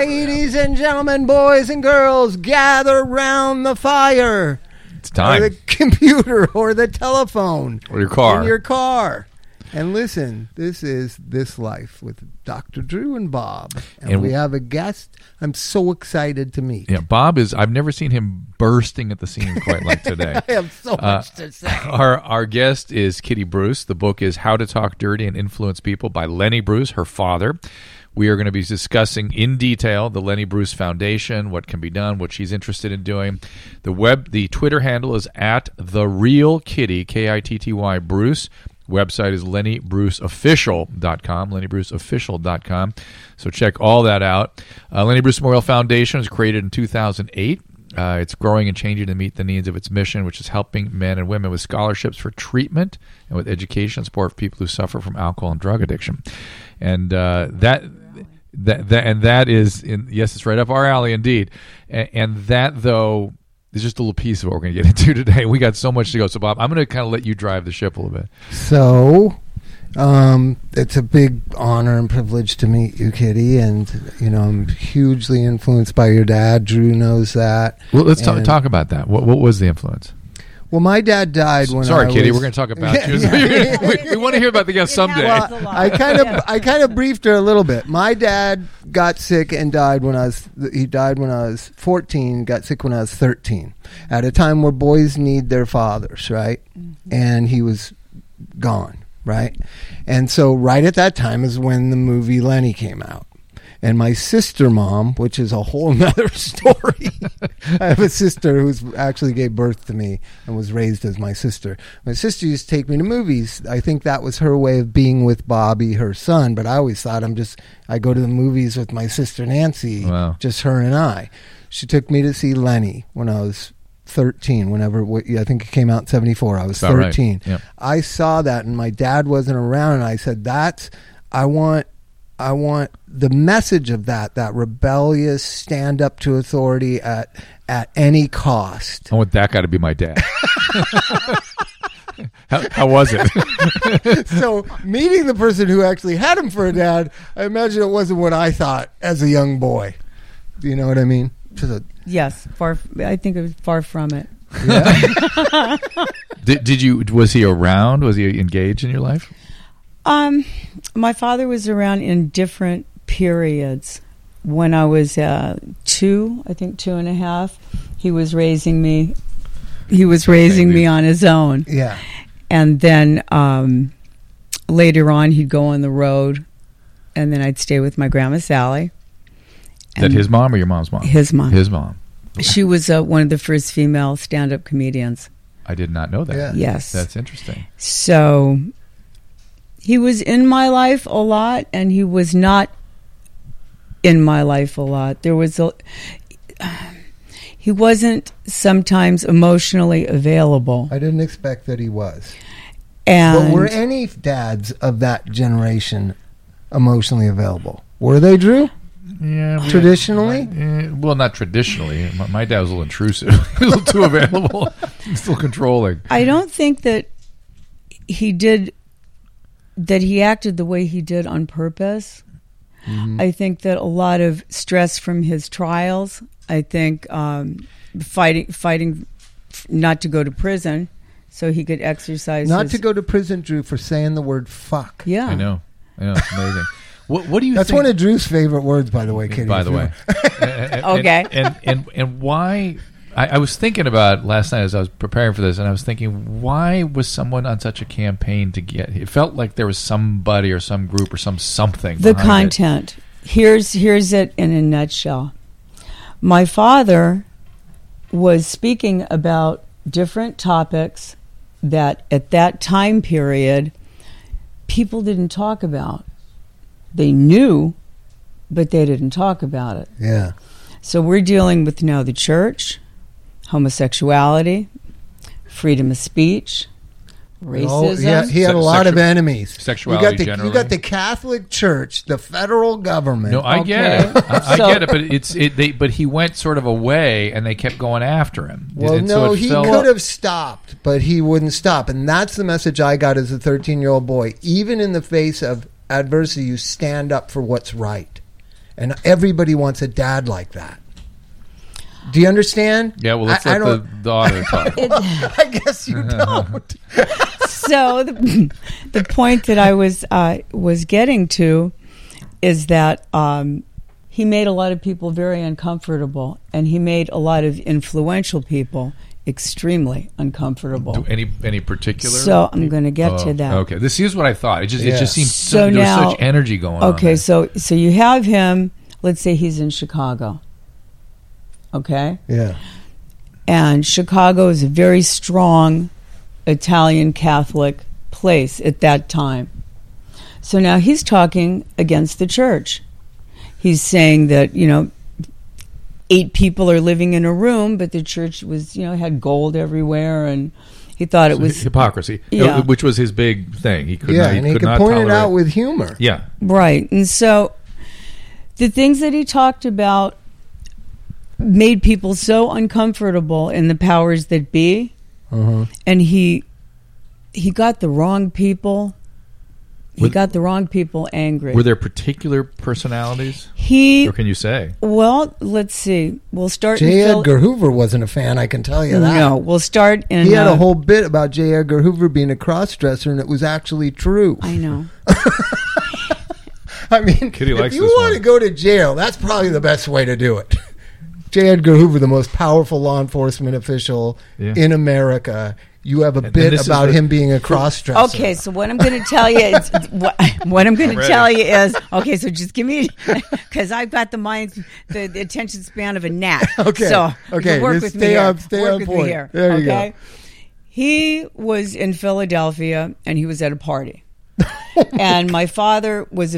Ladies and gentlemen, boys and girls, gather round the fire. It's time. Or the computer or the telephone. Or your car. In your car. And listen, this is This Life with Dr. Drew and Bob. And we have a guest I'm so excited to meet. Yeah, Bob is, I've never seen him bursting at the seams quite like today. I have so much to say. Our guest is Kitty Bruce. The book is How to Talk Dirty and Influence People by Lenny Bruce, her father. We are going to be discussing in detail the Lenny Bruce Foundation, what can be done, what she's interested in doing. The Twitter handle is at @TheRealKitty, Kitty Bruce. Website is LennyBruceOfficial.com, LennyBruceOfficial.com. So check all that out. Lenny Bruce Memorial Foundation was created in 2008. It's growing and changing to meet the needs of its mission, which is helping men and women with scholarships for treatment and with education support for people who suffer from alcohol and drug addiction. And that is, yes, it's right up our alley indeed. And that, though, is just a little piece of what we're going to get into today. We got so much to go. So, Bob, I'm going to kind of let you drive the ship a little bit. So, it's a big honor and privilege to meet you, Kitty. And, I'm hugely influenced by your dad. Drew knows that. Well, let's talk about that. What was the influence? Well, my dad died when Sorry, I Kitty, was... we're going to talk about you. We want to hear about the guest someday. Well, I kind of briefed her a little bit. My dad got sick and died when I was 14, got sick when I was 13, at a time where boys need their fathers, right? Mm-hmm. And he was gone, right? And so right at that time is when the movie Lenny came out. And my sister mom, which is a whole nother story. I have a sister who's actually gave birth to me and was raised as my sister. My sister used to take me to movies. I think that was her way of being with Bobby, her son. But I always thought I go to the movies with my sister Nancy, wow. Just her and I. She took me to see Lenny when I was 13, I think it came out in 74. I was 13. Right. Yep. I saw that and my dad wasn't around and I said, I want the message of that rebellious stand up to authority at any cost. I want that guy to be my dad. How was it? So meeting the person who actually had him for a dad, I imagine it wasn't what I thought as a young boy. Do you know what I mean? Yes, I think it was far from it. Yeah. Was he around? Was he engaged in your life? My father was around in different periods. When I was 2 and a half, he was raising me. He was raising me on his own. Yeah. And then later on, he'd go on the road, and then I'd stay with my grandma Sally. Is that his mom or your mom's mom? His mom. His mom. She was one of the first female stand-up comedians. I did not know that. Yeah. Yes. That's interesting. So he was in my life a lot, and he was not in my life a lot. He wasn't sometimes emotionally available. I didn't expect that he was. But were any dads of that generation emotionally available? Were they, Drew? Yeah. Traditionally? Well, not traditionally. My dad was a little intrusive. A little too available. Still controlling. I don't think that he acted the way he did on purpose. Mm-hmm. I think that a lot of stress from his trials. I think fighting not to go to prison so he could exercise. Not to go to prison, Drew, for saying the word fuck. Yeah. I know. It's amazing. What do you That's think? one of Drew's favorite words, by the way, Kitty. By the way. Okay. And why... I was thinking about last night as I was preparing for this, and I was thinking, why was someone on such a campaign to get... It felt like there was somebody or some group or something. The content. Here's it in a nutshell. My father was speaking about different topics that at that time period people didn't talk about. They knew, but they didn't talk about it. Yeah. So we're dealing with now the church, homosexuality, freedom of speech, racism. He had a lot of enemies. Sexuality generally. You got the Catholic Church, the federal government. No, I get it. I get it, but he went sort of away, and they kept going after him. Well, no, he could have stopped, but he wouldn't stop. And that's the message I got as a 13-year-old boy. Even in the face of adversity, you stand up for what's right. And everybody wants a dad like that. Do you understand? Yeah, well, let's let the daughter talk. I guess you don't. So the point that I was getting to is that he made a lot of people very uncomfortable, and he made a lot of influential people extremely uncomfortable. Any particular? So I'm going to get to that. Okay, this is what I thought. It just seemed so there now, was such energy going on. Okay, so you have him. Let's say he's in Chicago. Okay. Yeah. And Chicago is a very strong Italian Catholic place at that time. So now he's talking against the church. He's saying that, 8 people are living in a room, but the church was, had gold everywhere, and he thought it was hypocrisy, which was his big thing. He could and he could point it out with humor. Yeah. Right. And so the things that he talked about made people so uncomfortable in the powers that be, and he got the wrong people. He got the wrong people angry. Were there particular personalities? Or can you say? Well, let's see. We'll start. J. Edgar Hoover wasn't a fan, I can tell you that. No, we'll start in. He had a whole bit about J. Edgar Hoover being a cross-dresser, and it was actually true. I know. I mean, Kitty likes if you this want to go to jail, that's probably the best way to do it. J. Edgar Hoover, the most powerful law enforcement official in America. You have a bit about him being a cross-dresser. Okay, so what I'm going to tell you is what I'm going to tell you is okay. So just give me, because I've got the attention span of a gnat. Okay, so work with me here. Stay on point. There you go. He was in Philadelphia and he was at a party, and my father was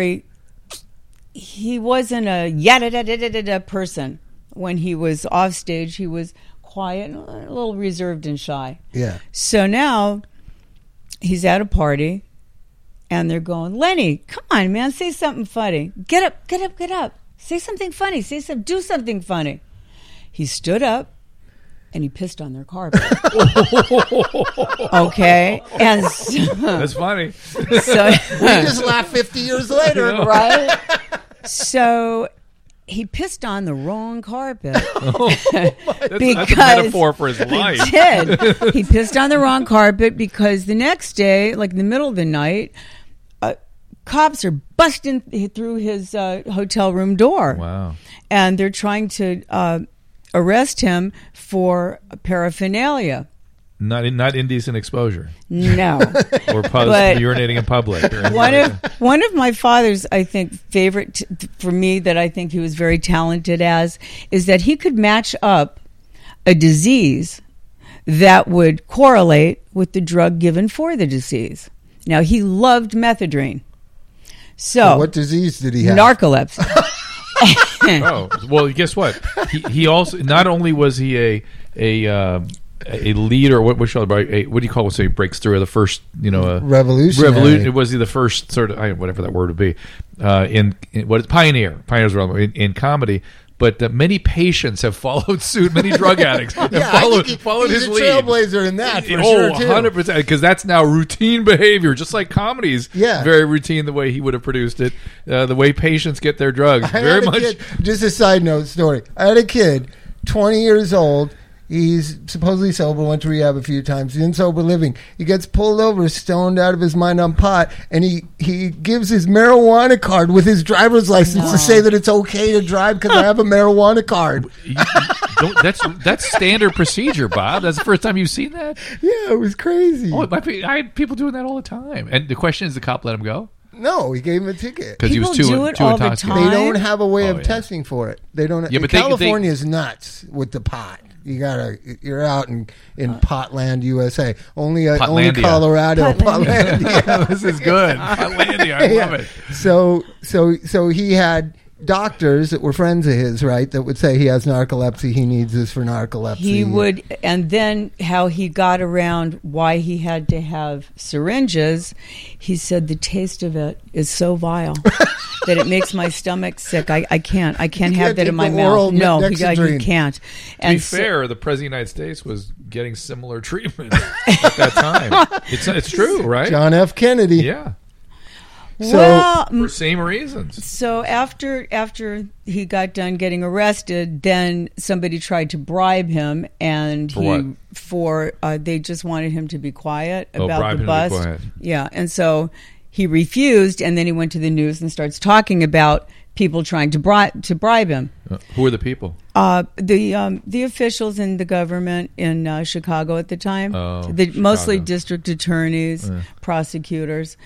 he wasn't a yada person. When he was off stage, he was quiet, a little reserved and shy. Yeah. So now he's at a party, and they're going, Lenny, come on, man, say something funny. Get up. Say something funny. Do something funny. He stood up, and he pissed on their carpet. Okay, and that's funny. So we just laughed 50 years later, right? So he pissed on the wrong carpet. That's a metaphor for his life. He did. He pissed on the wrong carpet because the next day, like in the middle of the night, cops are busting through his hotel room door. Wow. And they're trying to arrest him for paraphernalia. Not indecent exposure. No. Or urinating in public. One of my father's, I think, favorite for me that I think he was very talented as is that he could match up a disease that would correlate with the drug given for the disease. Now, he loved methadone. So what disease did he have? Narcolepsy. Oh, well, guess what? He also, not only was he a leader, what do you call it? So he breaks through the first, revolutionary. Was he the first sort of whatever that word would be? Pioneer? Pioneers in comedy. But many patients have followed suit. Many drug addicts have followed his lead. He's a trailblazer in that, for sure, too. 100%, because that's now routine behavior, just like comedy is very routine the way he would have produced it, the way patients get their drugs. Just a side note story. I had a kid, 20 years old. He's supposedly sober, went to rehab a few times. He's in sober living. He gets pulled over, stoned out of his mind on pot, and he gives his marijuana card with his license to say that it's okay to drive because I have a marijuana card. That's standard procedure, Bob. That's the first time you've seen that? Yeah, it was crazy. Oh, I had people doing that all the time. And the question is, the cop let him go? No, he gave him a ticket because he was too intoxicated. They don't have a way of testing for it. They don't. Yeah, but California is nuts with the pot. You're out in Potland, USA. Only Colorado. Potlandia. This is good. Potlandia, I love it. So he had doctors that were friends of his, right, that would say he has narcolepsy, he needs this for narcolepsy. He would, and then how he got around why he had to have syringes, he said the taste of it is so vile that it makes my stomach sick. I can't have that in my mouth. No, he can't. To be fair, the President of the United States was getting similar treatment at that time. It's true, right? John F. Kennedy. Yeah. Well, For same reasons. so after he got done getting arrested, then somebody tried to bribe him, and they just wanted him to be quiet about bribe the him bust. to be quiet. Yeah, and so he refused, and then he went to the news and starts talking about people trying to bribe him. Who are the people? The officials in the government in Chicago at the time, mostly Chicago. district attorneys, prosecutors.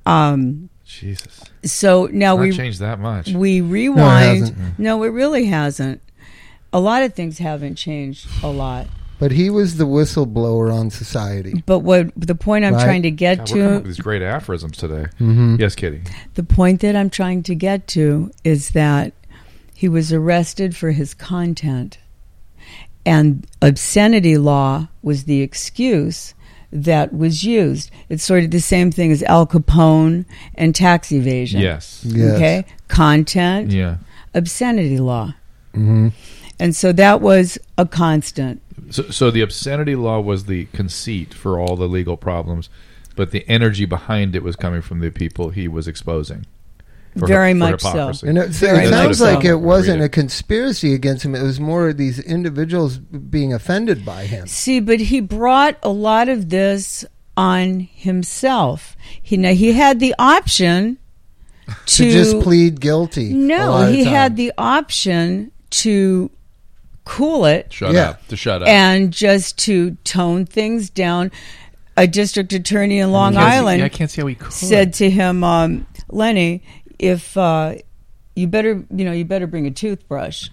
Jesus. So now Not we changed that much. we rewind. No, it really hasn't. A lot of things haven't changed a lot. But he was the whistleblower on society. But what the point I'm Right. trying to get God, we're coming up to, with these great aphorisms today. Mm-hmm. Yes, Kitty. the point that I'm trying to get to is that he was arrested for his content, and obscenity law was the excuse that was used. It's sort of the same thing as Al Capone and tax evasion. Yes. Yes. Okay, content, Yeah. obscenity law, Mm-hmm. and so that was a constant. So the obscenity law was the conceit for all the legal problems, but the energy behind it was coming from the people he was exposing. Very much so. hypocrisy. And it Very sounds much like so. it wasn't Read it. a conspiracy against him. It was more these individuals being offended by him. See, but he brought a lot of this on himself. He had the option To just plead guilty. a No, lot of he time. had the option to cool it Shut Yeah. up. To shut up. and just to tone things down. A district attorney in Long I can't see- Island I can't see how he could. said to him, Lenny, if you better bring a toothbrush.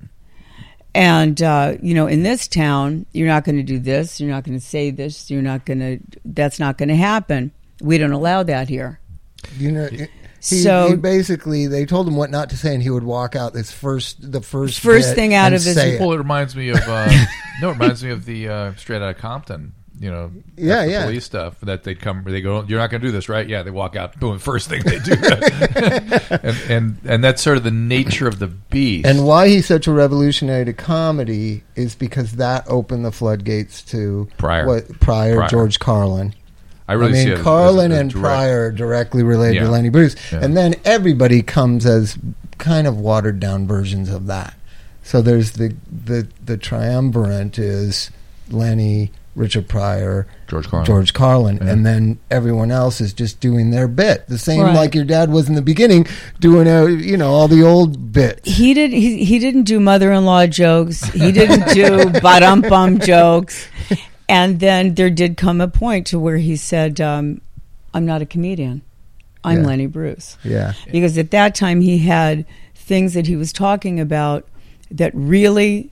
And in this town, you're not going to do this. You're not going to say this. That's not going to happen. We don't allow that here. You know, he basically, they told him what not to say, and he would walk out the first bit thing out and of his- say it. Well, it reminds me of the Straight Outta Compton. Yeah, the yeah. police stuff that they go, you're not going to do this, right? Yeah, they walk out, boom, first thing they do that. and that's sort of the nature of the beast. And why he's such a revolutionary to comedy is because that opened the floodgates to Pryor. George Carlin. I really see it as Carlin a and direct- Pryor are directly related Yeah. to Lenny Bruce. Yeah. And then everybody comes as kind of watered down versions of that. So there's the triumvirate is Lenny, Richard Pryor, George Carlin. Yeah. and then everyone else is just doing their bit. The same Right. like your dad was in the beginning, doing all the old bits. He didn't do mother-in-law jokes. He didn't do ba-dum-bum jokes. And then there did come a point to where he said, I'm not a comedian. I'm Yeah. Lenny Bruce. Yeah. Because at that time he had things that he was talking about that really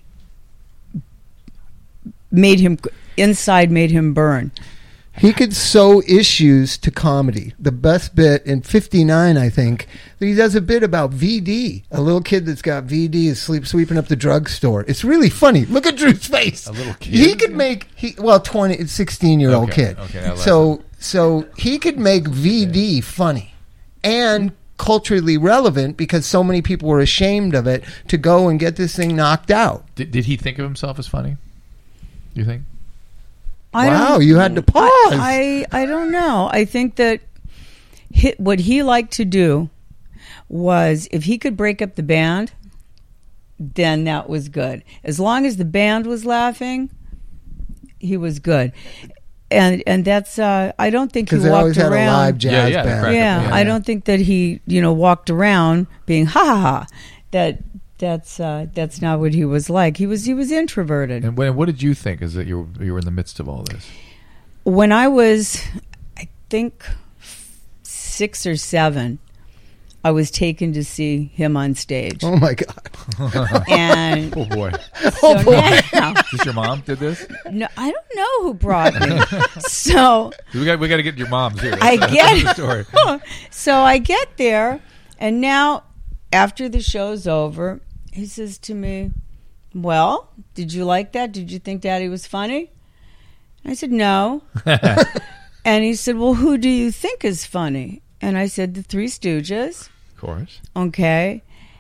made him burn. He could sew issues to comedy. The best bit in 59, I think, he does a bit about VD. A little kid that's got VD is sweeping up the drugstore. It's really funny. Look at Drew's face. A little kid? He could make 16-year-old Okay, kid. okay, now So he could make VD funny and culturally relevant because so many people were ashamed of it to go and get this thing knocked out. Did he think of himself as funny? You think? Wow, you had to pause. I don't know. I think that what he liked to do was if he could break up the band, then that was good. As long as the band was laughing, he was good. And that's I don't think he Because they always walked had a live around. jazz Yeah, band. crack Yeah, up, I don't think that he walked around being ha ha ha. That's not what he was like. He was introverted. And what did you think? Is that you were in the midst of all this? When I was, I think, 6 or 7, I was taken to see him on stage. Oh, my God. And Oh boy! so now, Just your mom did this? no, I don't know who brought me. So We got to get your moms here. I That's get the story. So I get there, and now after the show's over, he says to me, "Well, did you like that? Did you think Daddy was funny?" I said, "No." And he said, "Well, who do you think is funny?" And I said, "The Three Stooges." Of course. Okay.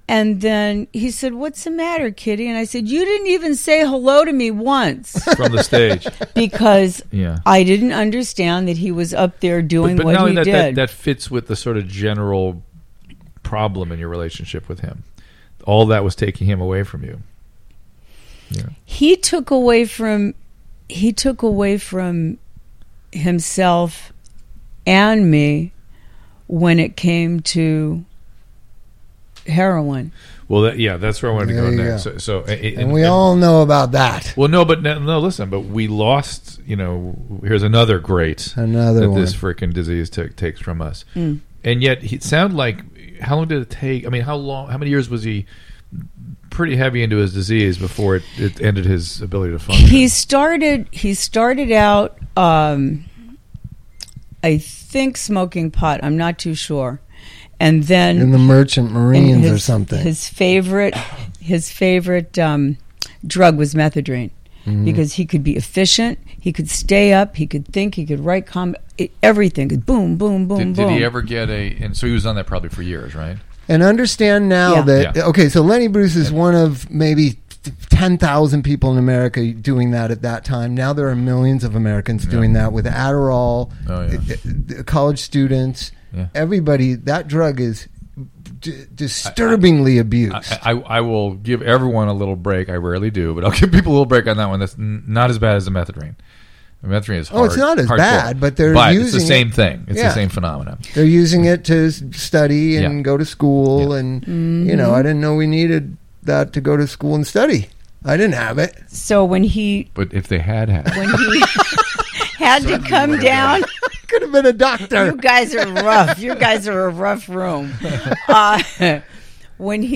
And then he said, "What's the matter, Kitty?" And I said, "You didn't even say hello to me once." From the stage. Because Yeah. I didn't understand that he was up there doing but what not he only did. that fits with the sort of general problem in your relationship with him. All that was taking him away from you. Yeah. He took away from himself and me when it came to heroin. Well, that's where I wanted to go There you next. go. So And we all know about that. Well, no, listen, but we lost, here's another great Another that one. this freaking disease takes from us. Mm. And yet, it sounded like, how long did it take? I mean, how many years was he pretty heavy into his disease before it ended his ability to function? He started out, I think, smoking pot. I'm not too sure. And then In the Merchant Marines or something. His favorite drug was methadone, because he could be efficient, he could stay up, he could think, he could write everything. Boom, boom, boom, boom. Did he ever get and so he was on that probably for years, right? And understand now Yeah. that, Yeah. okay, so Lenny Bruce is one of maybe 10,000 people in America doing that at that time. Now there are millions of Americans doing that with Adderall, Oh, yeah. college students, Yeah. everybody. That drug is disturbingly abused. I will give everyone a little break. I rarely do, but I'll give people a little break on that one. That's not as bad as the methadone. The methadone is hard. Oh, it's not as hardcore. bad, but they're it's using the same it. thing. It's Yeah. the same phenomenon. They're using it to study and Yeah. go to school, and I didn't know we needed that to go to school and study. I didn't have it. So when he But if they had had to come down, Could have been a doctor. you guys are rough. You guys are a rough room. When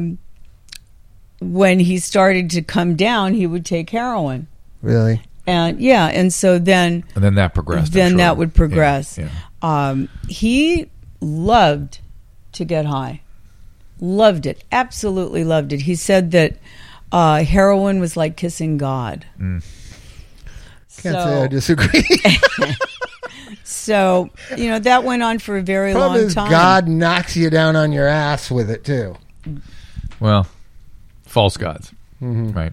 he started to come down, he would take heroin, Really? and so then and then that progressed. I'm then sure. that would progress. Yeah. He loved to get high, loved it, absolutely loved it. He said that heroin was like kissing God. Mm. Can't say I disagree. So that went on for a very Problem long is, time. God knocks you down on your ass with it too. Well, false gods, Mm-hmm. right?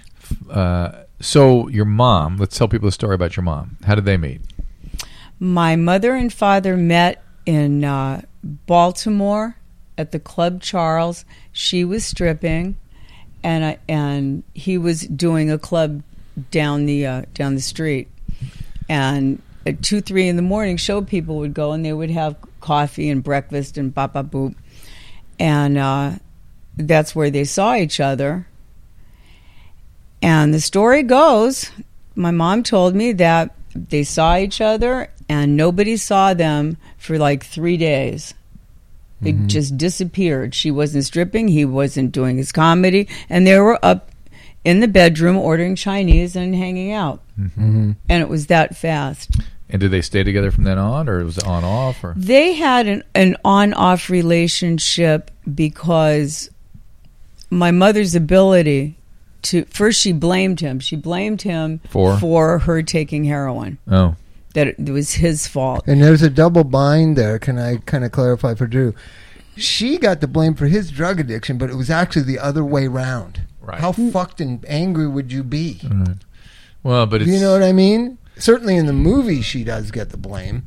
So your mom. Let's tell people the story about your mom. How did they meet? My mother and father met in Baltimore at the Club Charles. She was stripping, and he was doing a club down the street. And at 2-3 in the morning, show people would go and they would have coffee and breakfast and bop bop boop, and that's where they saw each other. And the story goes, my mom told me that they saw each other and nobody saw them for like 3 days. They just disappeared. She wasn't stripping, he wasn't doing his comedy, and they were up in the bedroom ordering Chinese and hanging out. Mm-hmm. And it was that fast. And did they stay together from then on, or was it on off? Or They had an on-off relationship because my mother's ability to... First, she blamed him. She blamed him for her taking heroin. Oh, That it was his fault. And there's a double bind there. Can I kind of clarify for Drew? She got the blame for his drug addiction, but it was actually the other way round. Right. How fucked and angry would you be? right. Well, but it's, You know what I mean? Certainly in the movie, she does get the blame.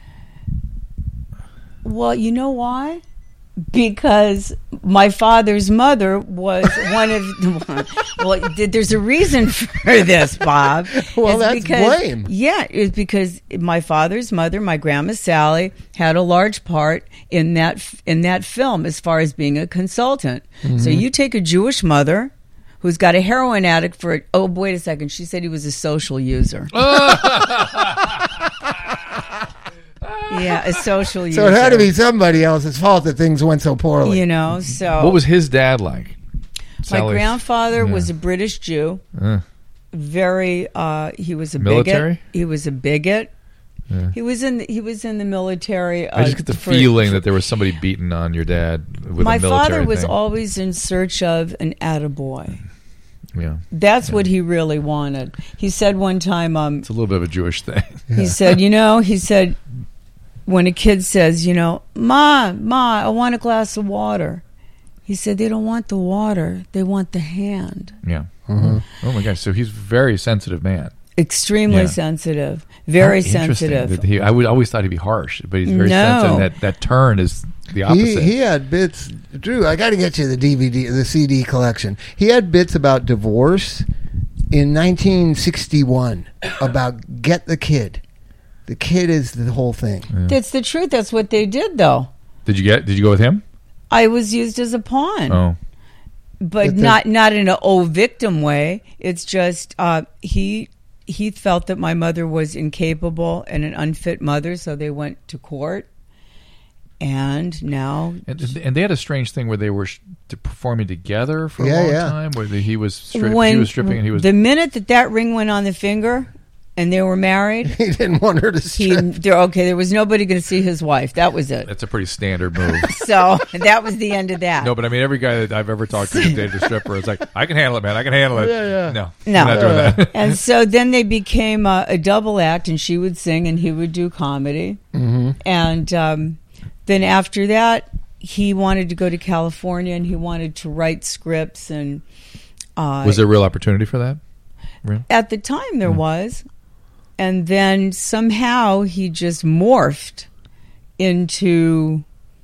Well, you know why? Because my father's mother was one of... Well, there's a reason for this, Bob. Well, It's that's blame. Yeah, it's because my father's mother, my grandma Sally, had a large part in that film as far as being a consultant. So you take a Jewish mother who's got a heroin addict for... Oh, wait a second. She said he was a social user. Yeah, a social user. So it had to be somebody else's fault that things went so poorly. You know, so... what was his dad like? My Sally's- grandfather Yeah. was a British Jew. Very, he was a Military? bigot. He was a bigot. Yeah. He was in the military. I just get the feeling that there was somebody beating on your dad with my a military father was thing. always in search of an attaboy. Yeah, That's what he really wanted. He said one time, it's a little bit of a Jewish thing. he said, when a kid says, Ma, I want a glass of water. He said they don't want the water; they want the hand. Yeah. Mhm. Oh my gosh! So he's a very sensitive man. Extremely Yeah. sensitive, very How interesting sensitive. that I would always thought he'd be harsh, but he's very No. sensitive. That turn is the opposite. He had bits. Drew, I got to get you the DVD, the CD collection. He had bits about divorce in 1961 about get the kid. The kid is the whole thing. That's the truth. That's what they did, though. Did you go with him? I was used as a pawn. Oh, But not in an victim way. It's just he felt that my mother was incapable and an unfit mother, so they went to court. And now, and they had a strange thing where they were performing together for a Yeah, long yeah. time, where he was she when was stripping and he was. the minute that ring went on the finger, and they were married, He didn't want her to strip. there was nobody going to see his wife. That was it. That's a pretty standard move. So that was the end of that. No, but I mean, every guy that I've ever talked to that dated a stripper is like, I can handle it, man. I can handle it. Yeah, yeah. No, No. I'm not doing that. And so then they became a double act, and she would sing and he would do comedy. Mm-hmm. And then after that, he wanted to go to California and he wanted to write scripts. And Was there a real opportunity for that? Really? at the time there was. And then somehow he just morphed into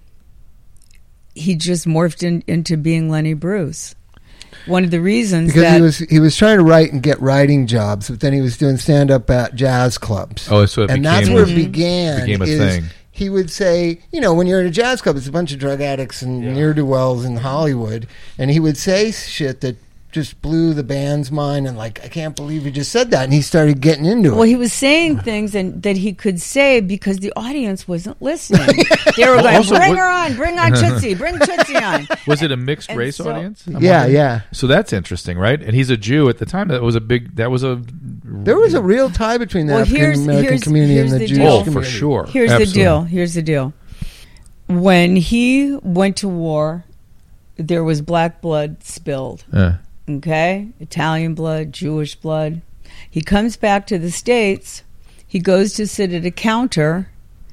being Lenny Bruce. One of the reasons Because he was trying to write and get writing jobs, but then he was doing stand up at jazz clubs. Oh, so it and became, that's where it began. became a is thing. He would say, when you're in a jazz club, it's a bunch of drug addicts and ne'er-do-wells in Hollywood, and he would say shit that just blew the band's mind, and like, I can't believe he just said that, and he started getting into it. Well, he was saying things that he could say because the audience wasn't listening. They were going, Also, bring on Tootsie, bring Tootsie on. Was it a mixed And race so- audience? I'm Yeah, wondering. yeah. So that's interesting, right? And he's a Jew at the time. There was a real tie between the Well, African American here's- community here's and the the Jewish deal. Oh, community. for sure. Here's Absolutely. the deal. When he went to war, there was black blood spilled. Okay? Italian blood, Jewish blood. He comes back to the States. He goes to sit at a counter,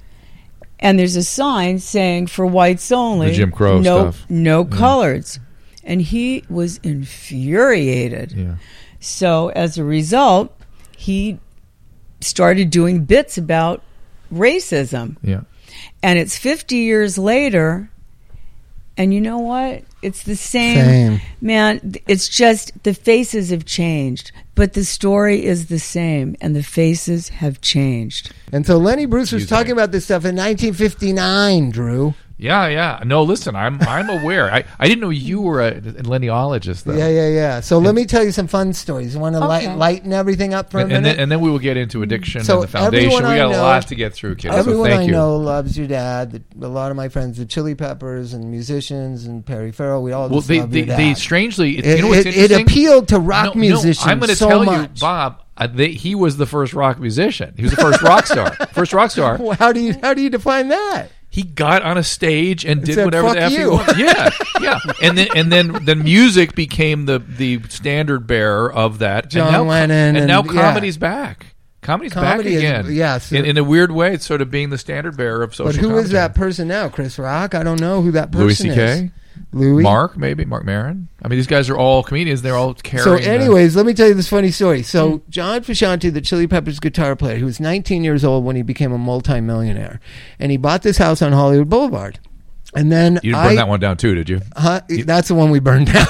and there's a sign saying for whites only. The Jim Crow stuff. No coloreds. And he was infuriated. Yeah. So as a result, he started doing bits about racism. Yeah. And it's 50 years later, and you know what? It's the same. Man, it's just the faces have changed, but the story is the same, and the faces have changed. And so Lenny Bruce was Excuse me. talking about this stuff in 1959, Drew. Yeah. No, listen, I'm aware. I didn't know you were a Lennyologist, though. Yeah. So let me tell you some fun stories. You want to Okay. lighten everything up for a And minute? then we will get into addiction So and the foundation. everyone We got I a know- lot to get through, kids. So Everyone thank I you. know loves your dad. A lot of my friends, the Chili Peppers and musicians and Perry Farrell, we all Well, just love your dad. they strangely, It, you know what's it interesting? appealed to rock No, musicians I'm going to so tell much. you, Bob. He was the first rock musician. He was the first rock star. First rock star. Well, how do you define that? He got on a stage and did said, whatever "Fuck the F he you." wanted. Yeah. And then music became the standard bearer of that. John and now, Lennon and now and- yeah. comedy's back. Comedy's back Comedy is- again. yes. In a weird way, it's sort of being the standard bearer of social. But who is commentary. that person now? Chris Rock? I don't know who that person Louis is. C.K. Louis? Mark Maron. I mean, these guys are all comedians. They're all So, carrying. anyways, let me tell you this funny story. So, Hmm. John Frusciante, the Chili Peppers guitar player, he was 19 years old when he became a multimillionaire, and he bought this house on Hollywood Boulevard. And then you didn't burn that one down too, did you? That's the one we burned down.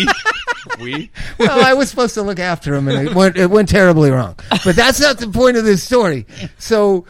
We. Well, I was supposed to look after him, and it went terribly wrong. But that's not the point of this story. So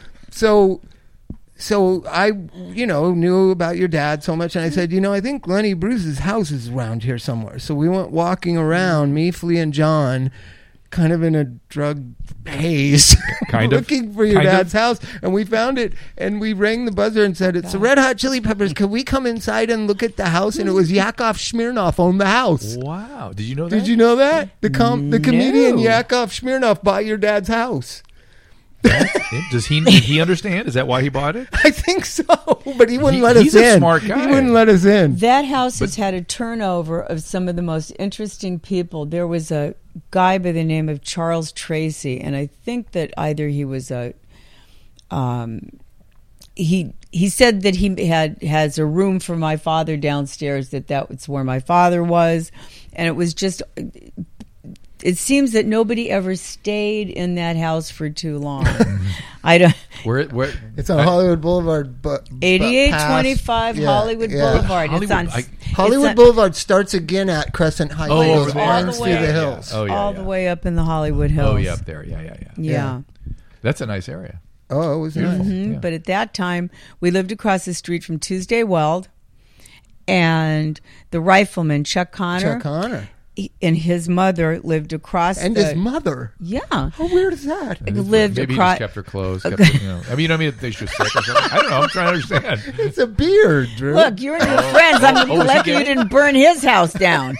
I, knew about your dad so much, and I said, I think Lenny Bruce's house is around here somewhere. So we went walking around, me, Flea, and John, kind of in a drug haze, Kind of. looking for your Kind of. dad's house, and we found it, and we rang the buzzer and said, "It's the Red Hot Chili Peppers. Could we come inside and look at the house?" And it was Yakov Smirnoff owned the house. Wow. Did you know that? Did you know that the comedian No. Yakov Smirnoff bought your dad's house? Did he understand? Is that why he bought it? I think so, but he wouldn't let us in. He's a smart guy. He wouldn't let us in. That house has had a turnover of some of the most interesting people. There was a guy by the name of Charles Tracy, and I think that either he was a he said that he has a room for my father downstairs, that was where my father was, and it was just. It seems that nobody ever stayed in that house for too long. I don't. Where It's on Hollywood Boulevard, but 8825 Hollywood Boulevard. Hollywood Boulevard starts again at Crescent Heights. Oh, It over goes there. runs through the hills. Oh, yeah, all the way up in the Hollywood Hills. Oh, yeah, up there. Yeah. That's a nice area. Oh, it was nice. Mm-hmm. Yeah. But at that time, we lived across the street from Tuesday Weld, and the rifleman Chuck Connor. Chuck Connor. And his mother lived across. And his mother. Yeah. How weird is that? Lived Maybe across. he just kept her clothes. Kept her, I mean, you know what I mean? They should sick or something. I don't know. I'm trying to understand. It's a beard, Drew. Look, you're new friends. I'm was he lucky you gay? didn't burn his house down.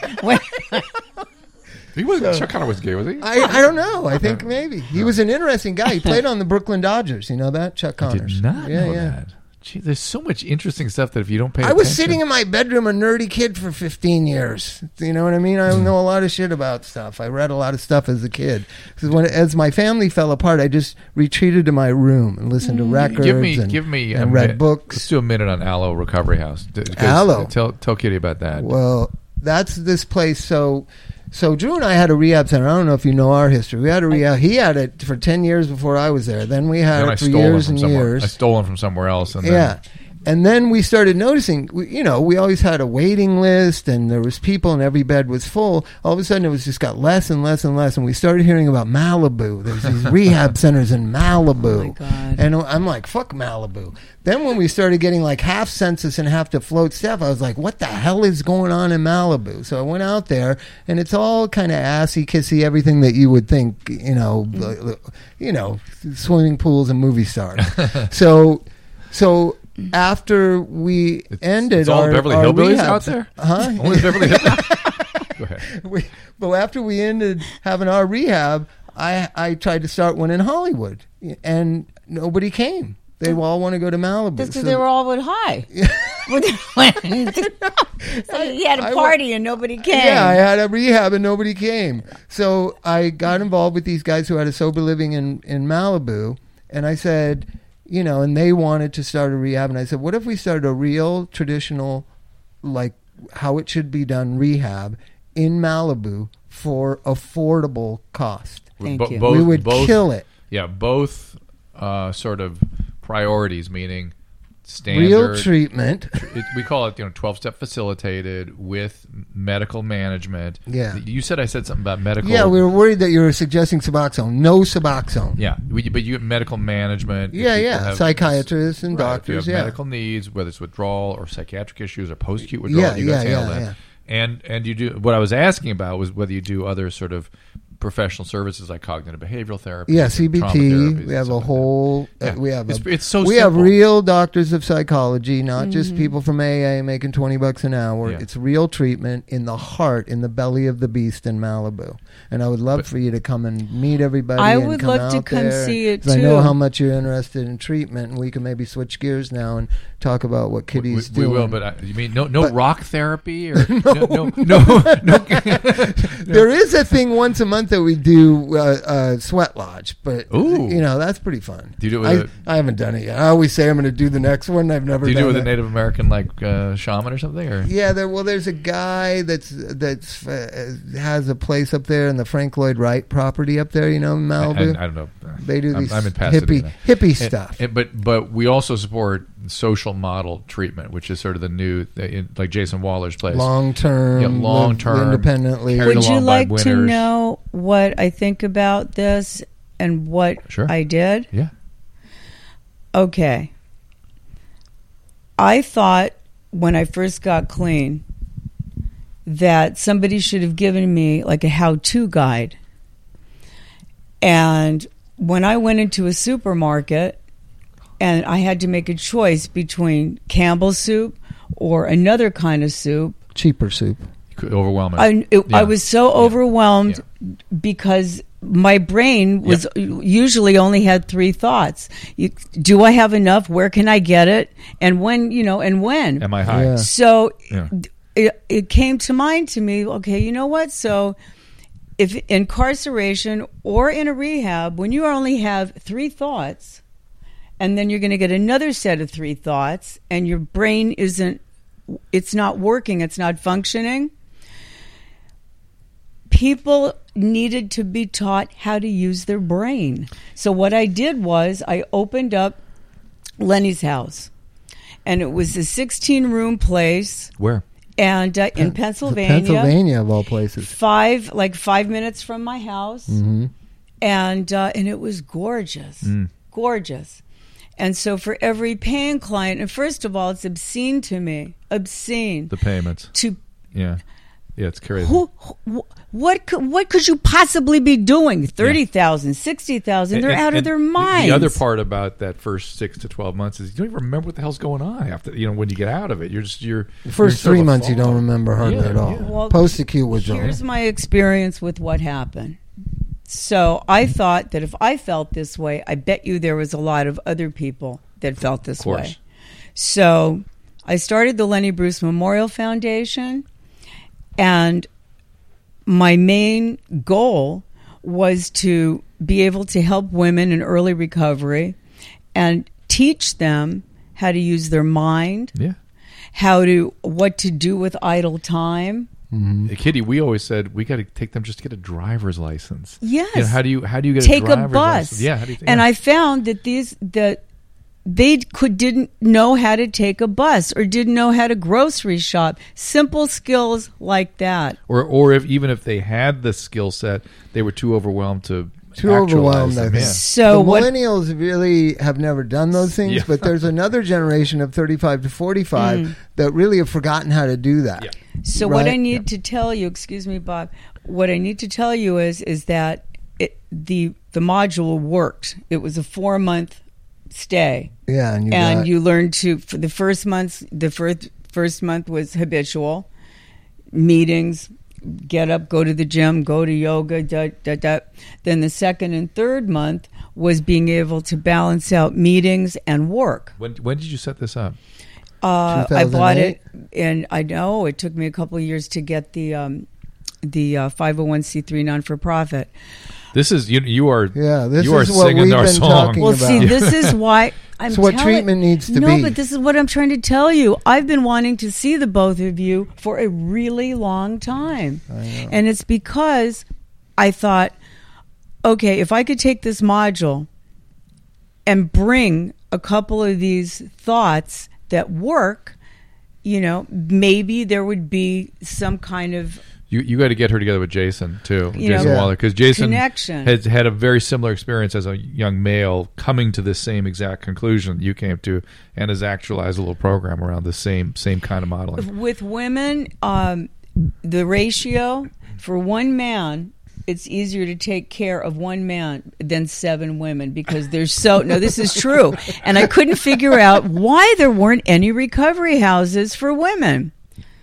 He wasn't. Chuck Connor was gay, was he? I don't know. I think maybe. He was an interesting guy. He played on the Brooklyn Dodgers. You know that? Chuck I Connors. did not know that. Gee, there's so much interesting stuff that if you don't pay I attention. was sitting in my bedroom, a nerdy kid for 15 years. You know what I mean? I know a lot of shit about stuff. I read a lot of stuff as a kid. Because as my family fell apart, I just retreated to my room and listened to records Give me and a read minute. books. Let's do a minute on Aloe Recovery House. 'Cause Aloe? Tell Kitty about that. Well, that's this place. So Drew and I had a rehab center. I don't know if you know our history. We had a rehab. He had it for 10 years before I was there. Then we had Then I it for stole years him and from somewhere. years. I stole him from somewhere else. And then, Yeah. And then we started noticing, we always had a waiting list and there was people and every bed was full. All of a sudden it was just got less and less and less. And we started hearing about Malibu. There's these rehab centers in Malibu. Oh, my God. And I'm like, fuck Malibu. Then when we started getting like half census and half to float staff, I was like, what the hell is going on in Malibu? So I went out there and it's all kind of assy, kissy, everything that you would think, swimming pools and movie stars. So after we ended it's all our Beverly our Hillbillies rehab, out there? huh? Only Beverly Hillbillies? Go ahead. But after we ended having our rehab, I tried to start one in Hollywood, and nobody came. They all want to go to Malibu. That's because So- they were all high. So you had a party and nobody came. Yeah, I had a rehab and nobody came. So I got involved with these guys who had a sober living in Malibu, and I said, and they wanted to start a rehab, and I said, what if we started a real traditional, like how it should be done, rehab in Malibu for affordable cost? Thank you. We would kill it. Yeah, both sort of priorities, meaning standard Real treatment. We call it 12-step facilitated with medical management. Yeah. You said I said something about medical. Yeah, we were worried that you were suggesting Suboxone. No Suboxone. Yeah, but you get medical management. Yeah, If yeah. people have- Psychiatrists and Right, doctors, if you yeah. have medical needs, whether it's withdrawal or psychiatric issues or post-acute withdrawal, Yeah, you guys yeah, handle yeah, that. And you do. What I was asking about was whether you do other sort of professional services like cognitive behavioral therapy. Yeah, trauma CBT. therapies We and have a stuff like whole. that. We have. It's so we have simple. real doctors of psychology, not just people from AA making $20 an hour. Yeah. It's real treatment in the heart, in the belly of the beast in Malibu. And I would love for you to come and meet everybody. I and would come love to out come there, see it, 'cause I know too. how much you're interested in treatment, and we can maybe switch gears now and talk about what Kitty's we doing. will, but you mean no rock therapy or no. There is a thing once a month that we do, Sweat Lodge, but Ooh. that's pretty fun. Do you do it with I haven't done it yet. I always say I'm going to do the next one. I've never Do you done do it with it. a Native American shaman or something? Or Yeah, there's a guy that's has a place up there in the Frank Lloyd Wright property up there, in Malibu. I don't know. They do these I'm in Pasadena. hippie stuff. But we also support social model treatment, which is sort of the new, like Jason Waller's place. Long term, Yeah, long-term, independently. carried Would you along by like to winners. know what I think about this and what Sure. I did? Yeah. Okay. I thought when I first got clean that somebody should have given me like a how-to guide. And when I went into a supermarket and I had to make a choice between Campbell's soup or another kind of soup, Cheaper soup. Could overwhelm it. I Yeah. was so overwhelmed because my brain was usually only had three thoughts. Do I have enough? Where can I get it? And when, and when. Am I high? Yeah. So Yeah. it came to mind to me, okay, you know what? So if incarceration or in a rehab, when you only have three thoughts and then you're going to get another set of 3 thoughts, and your brain it's not working, it's not functioning. People needed to be taught how to use their brain. So what I did was I opened up Lenny's house, and it was a 16-room place. Where? And in Pennsylvania, of all places. 5 minutes from my house. Mm-hmm. And it was gorgeous. Gorgeous. And so for every paying client, and first of all, it's obscene to me. Obscene. The payments. Yeah, it's crazy. What could you possibly be doing? 30,000, 60,000. They're out of their minds. The other part about that first 6 to 12 months is you don't even remember what the hell's going on after. When you get out of it, the first 3 months you don't remember hardly at all. Well, post-acute withdrawal. Here's my experience with what happened. So I thought that if I felt this way, I bet you there was a lot of other people that felt this way. So I started the Lenny Bruce Memorial Foundation, and my main goal was to be able to help women in early recovery and teach them how to use their mind, what to do with idle time. Mm-hmm. Kitty, we always said we got to take them just to get a driver's license. Yes. How do you get take a driver's a bus? License? Yeah. How do you and I found that they didn't know how to take a bus or didn't know how to grocery shop. Simple skills like that. Or even if they had the skill set, they were too overwhelmed to overwhelmed, them. I think. So the millennials really have never done those things, but there's another generation of 35 to 45 that really have forgotten how to do that. Yeah. So what I need to tell you, excuse me, Bob, what I need to tell you is that the module worked. It was a 4-month stay. Yeah, and you learned for the first month. The first month was habitual meetings. Get up, go to the gym, go to yoga, Then the second and third month was being able to balance out meetings and work. When did you set this up? I bought it, and I know it took me a couple of years to get the 501c3 non-for-profit. This is you are this you are is what singing we've our been song. talking Well, about. see, this is why I'm. It's what treatment needs to be. No, but this is what I'm trying to tell you. I've been wanting to see the both of you for a really long time, and it's because I thought, okay, if I could take this module and bring a couple of these thoughts that work, maybe there would be some kind of. You got to get her together with Jason too, Jason Waller, because Jason connection. has had a very similar experience as a young male, coming to the same exact conclusion you came to, and has actualized a little program around the same kind of modeling. With women, the ratio for one man, it's easier to take care of one man than 7 women because there's this is true, and I couldn't figure out why there weren't any recovery houses for women.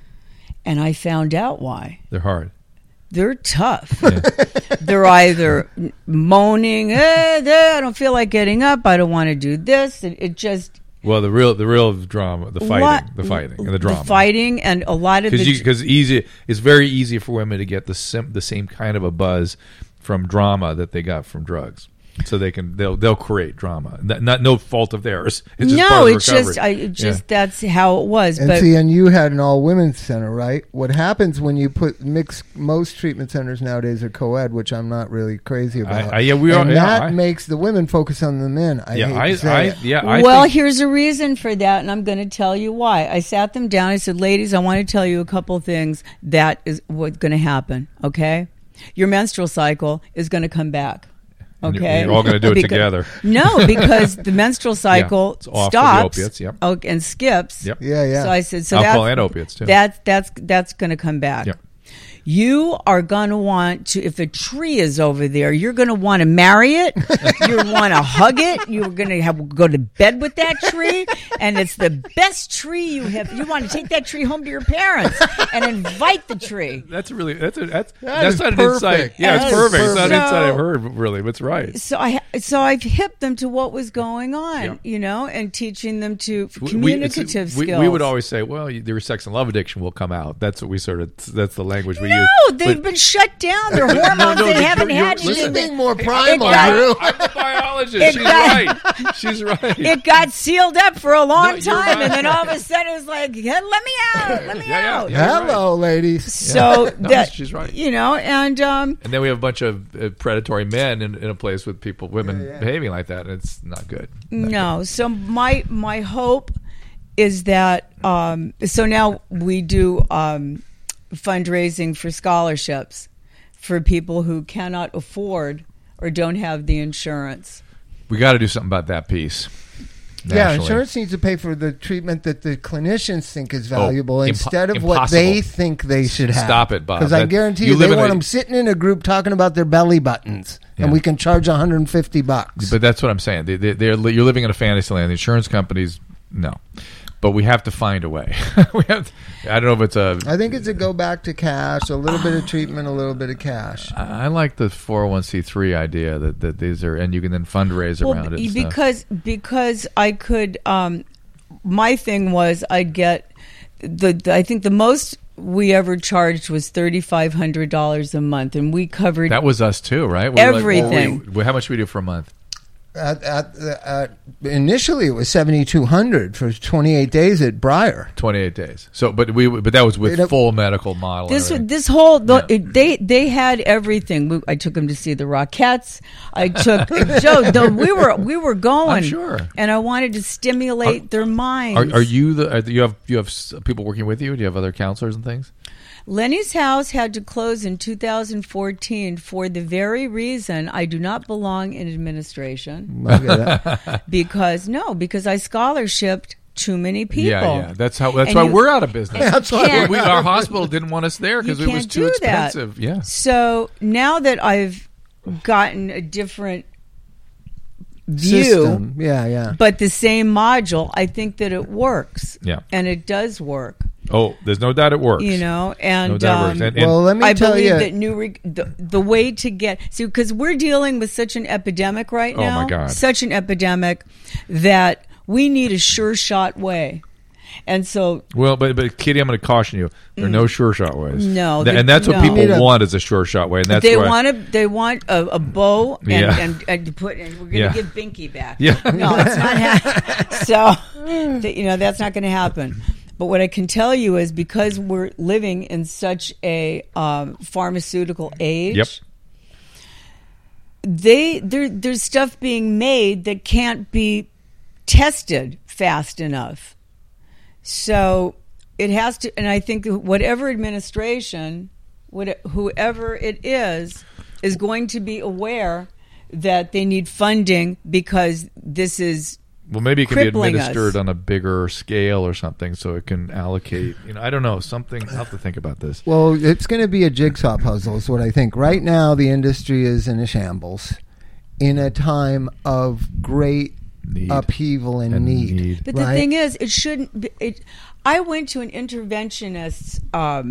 And I found out why. They're hard. They're tough. Yeah. They're either moaning, I don't feel like getting up. I don't want to do this. It just. Well, the real drama, the fighting, and the drama, the fighting, and a lot of because it's very easy for women to get the same kind of a buzz from drama that they got from drugs. So they'll create drama. No fault of theirs. It's just part of recovery. That's how it was. And you had an all women's center, right? What happens when you most treatment centers nowadays are co-ed, which I'm not really crazy about. That makes the women focus on the men. Here's a reason for that, and I'm going to tell you why. I sat them down. I said, ladies, I want to tell you a couple things that is what's going to happen. Okay, your menstrual cycle is going to come back. Okay, you're all going to do it together. No, because the menstrual cycle stops the opiates, and skips. Yep. Yeah. So I said, alcohol and opiates too. That's going to come back. Yep. You are going to want to, if a tree is over there, you're going to want to marry it. You want to hug it. You're going to go to bed with that tree. And it's the best tree you have. You want to take that tree home to your parents and invite the tree. That's not an perfect. insight. Yeah, it's perfect. It's not an insight I've heard, really, but it's right. So I've hipped them to what was going on, and teaching them to communicative skills. We would always say, well, their sex and love addiction will come out. That's what that's the language we use. No, they've been shut down. Their hormones, they haven't had You're anything. being more primal, got- Drew. I'm the biologist. She's right. It got sealed up for a long you're time, right. and then all of a sudden it was like, "Hey, let me out, let me Yeah, out." yeah. Hello, ladies. So No, that she's right. and And then we have a bunch of predatory men in a place with women behaving like that, and it's not good. no. So my hope is that so now we do fundraising for scholarships for people who cannot afford or don't have the insurance. We got to do something about that piece. Yeah, nationally. insurance needs to pay for the treatment that the clinicians think is valuable instead of impossible. what they think they should have. Stop it, Bob. Because I That- guarantee you you, live they in want a- them sitting in a group talking about their belly buttons, Yeah. and we can charge $150. But that's what I'm saying. You're living in a fantasy land. The insurance companies, no. But we have to find a way. I don't know if it's a... I think it's a go back to cash, a little bit of treatment, a little bit of cash. I like the 401c3 idea that these are, and you can then fundraise around it. and stuff. Because I could. My thing was I'd get I think the most we ever charged was $3,500 a month, and we covered That was us too, right? We were everything. how much do we do for a month? Initially, it was $7,200 for 28 days at Briar. 28 days. So, but that was with full medical model. and everything. They had everything. I took them to see the Rockettes. I took Joe. We were going. I'm sure. And I wanted to stimulate their minds. Are you you have people working with you? Do you have other counselors and things? Lenny's house had to close in 2014 for the very reason I do not belong in administration because I scholarshiped too many people. Yeah. That's why we're out of business. That's why our hospital didn't want us there because it was too expensive. That. Yeah. So now that I've gotten a different view, system. Yeah. but the same module, I think that it works. Yeah. And it does work. Oh, there's no doubt it works. And no doubt it works. Well, let me I tell believe you, that the way to get because we're dealing with such an epidemic right now. Oh my God, such an epidemic that we need a sure shot way. And so, well, but Kitty, I'm going to caution you. There are no sure shot ways. No, and that's what people want is a sure shot way. And that's they why want a bow and to put. And we're going to give Binky back. Yeah. No, it's not happening. So, that's not going to happen. But what I can tell you is because we're living in such a pharmaceutical age. Yep. There's stuff being made that can't be tested fast enough. So it has to, and I think whatever administration, whoever it is going to be aware that they need funding because this is maybe it can be crippling administered us. on a bigger scale or something so it can allocate. I don't know, something. I'll have to think about this. Well, it's going to be a jigsaw puzzle is what I think. Right now, the industry is in a shambles in a time of great upheaval and need. But the thing is, it shouldn't be. I went to an interventionist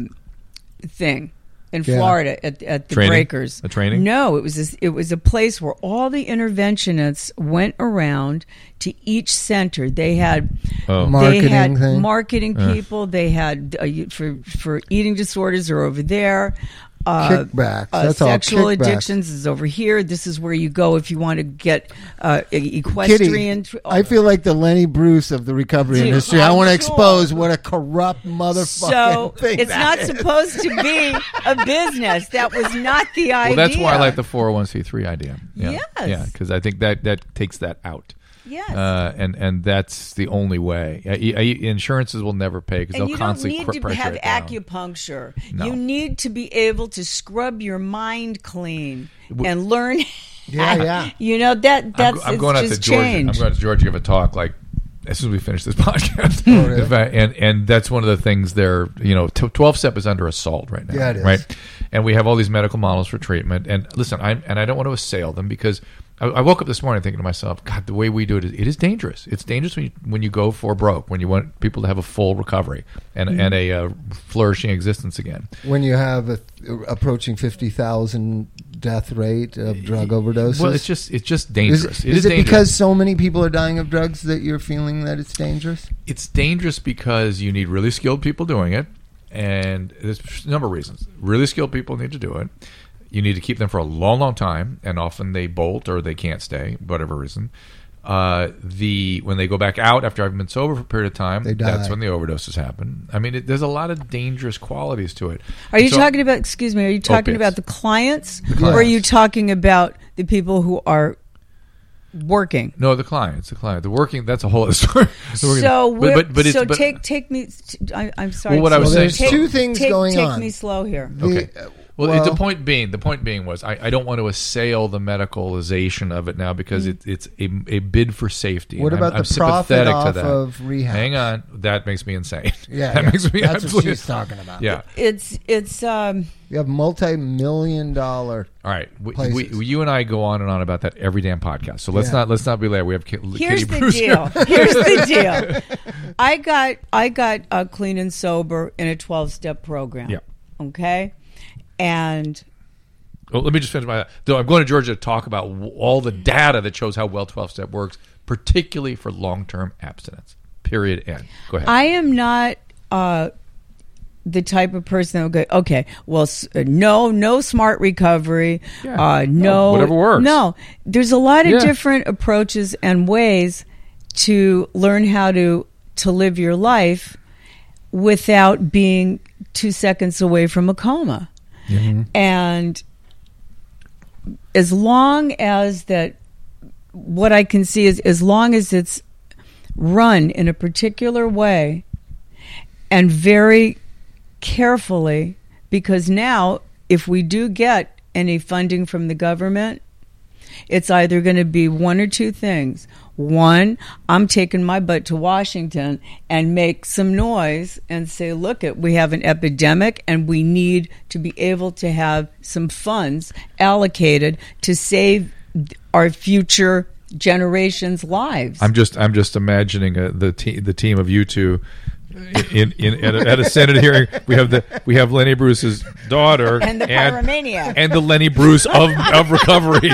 thing in Florida at the training? Breakers. A training? No, it was a place where all the interventionists went around to each center. They had marketing people. They had for eating disorders are over there. Kickbacks. That's sexual all kickbacks. addictions is over here. This is where you go if you want to get equestrian. Kitty, I feel like the Lenny Bruce of the recovery industry. I want to expose what a corrupt motherfucking thing it's not supposed to be a business. That was not the idea. Well, that's why I like the 401c3 idea. Yeah. Yes. Yeah, because I think that takes that out. Yes. And that's the only way. Insurances will never pay because they'll constantly pressure it down. You don't need to have acupuncture. No. You need to be able to scrub your mind clean and learn. Yeah. That's I'm going out to Georgia. change. I'm going to Georgia to give a talk as soon as we finish this podcast. Really? In fact, and that's one of the things there. 12-step is under assault right now. Yeah, it is. Right, and we have all these medical models for treatment. And listen, I don't want to assail them because I woke up this morning thinking to myself, God, the way we do it is dangerous. It's dangerous when you go for broke, when you want people to have a full recovery and a flourishing existence again. When you have approaching 50,000 death rate of drug overdoses. Well, it's just dangerous. Is it dangerous. because so many people are dying of drugs that you're feeling that it's dangerous? It's dangerous because you need really skilled people doing it. And there's a number of reasons. Really skilled people need to do it. You need to keep them for a long, long time, and often they bolt or they can't stay, whatever reason. When they go back out after having been sober for a period of time, that's when the overdoses happen. I mean, there's a lot of dangerous qualities to it. Are you talking about, excuse me, are you talking about the clients? Or are you talking about the people who are working? No, the clients. The working, that's a whole other story. Take me, I'm sorry. Well, what I was saying, there's two things going on. Take me slow here. Okay. Well, the point being was I don't want to assail the medicalization of it now because it's a bid for safety. What about I'm the profit off to that. of rehab? Hang on, that makes me insane. Yeah, makes me that's absolutely. what she's talking about. Yeah, it's you have multi-million-dollar. All right, you and I go on and on about that every damn podcast. So let's not be late. We have Here's Kitty the Bruce deal. here. Here's the deal. I got clean and sober in a 12-step program. Yeah. Okay. And let me just finish my. Though I'm going to Georgia to talk about all the data that shows how well 12-step works, particularly for long-term abstinence. Period. End. Go ahead. I am not the type of person that will go, okay, well, no smart recovery, no whatever works. No, there's a lot of different approaches and ways to learn how to live your life without being 2 seconds away from a coma. Mm-hmm. And as long as that, what I can see is as long as it's run in a particular way and very carefully, because now if we do get any funding from the government, it's either going to be one or two things. One, I'm taking my butt to Washington and make some noise and say, look, we have an epidemic and we need to be able to have some funds allocated to save our future generations' lives. I'm just imagining the team of you two at a Senate hearing. We have Lenny Bruce's daughter and the pyromaniac and the Lenny Bruce of recovery.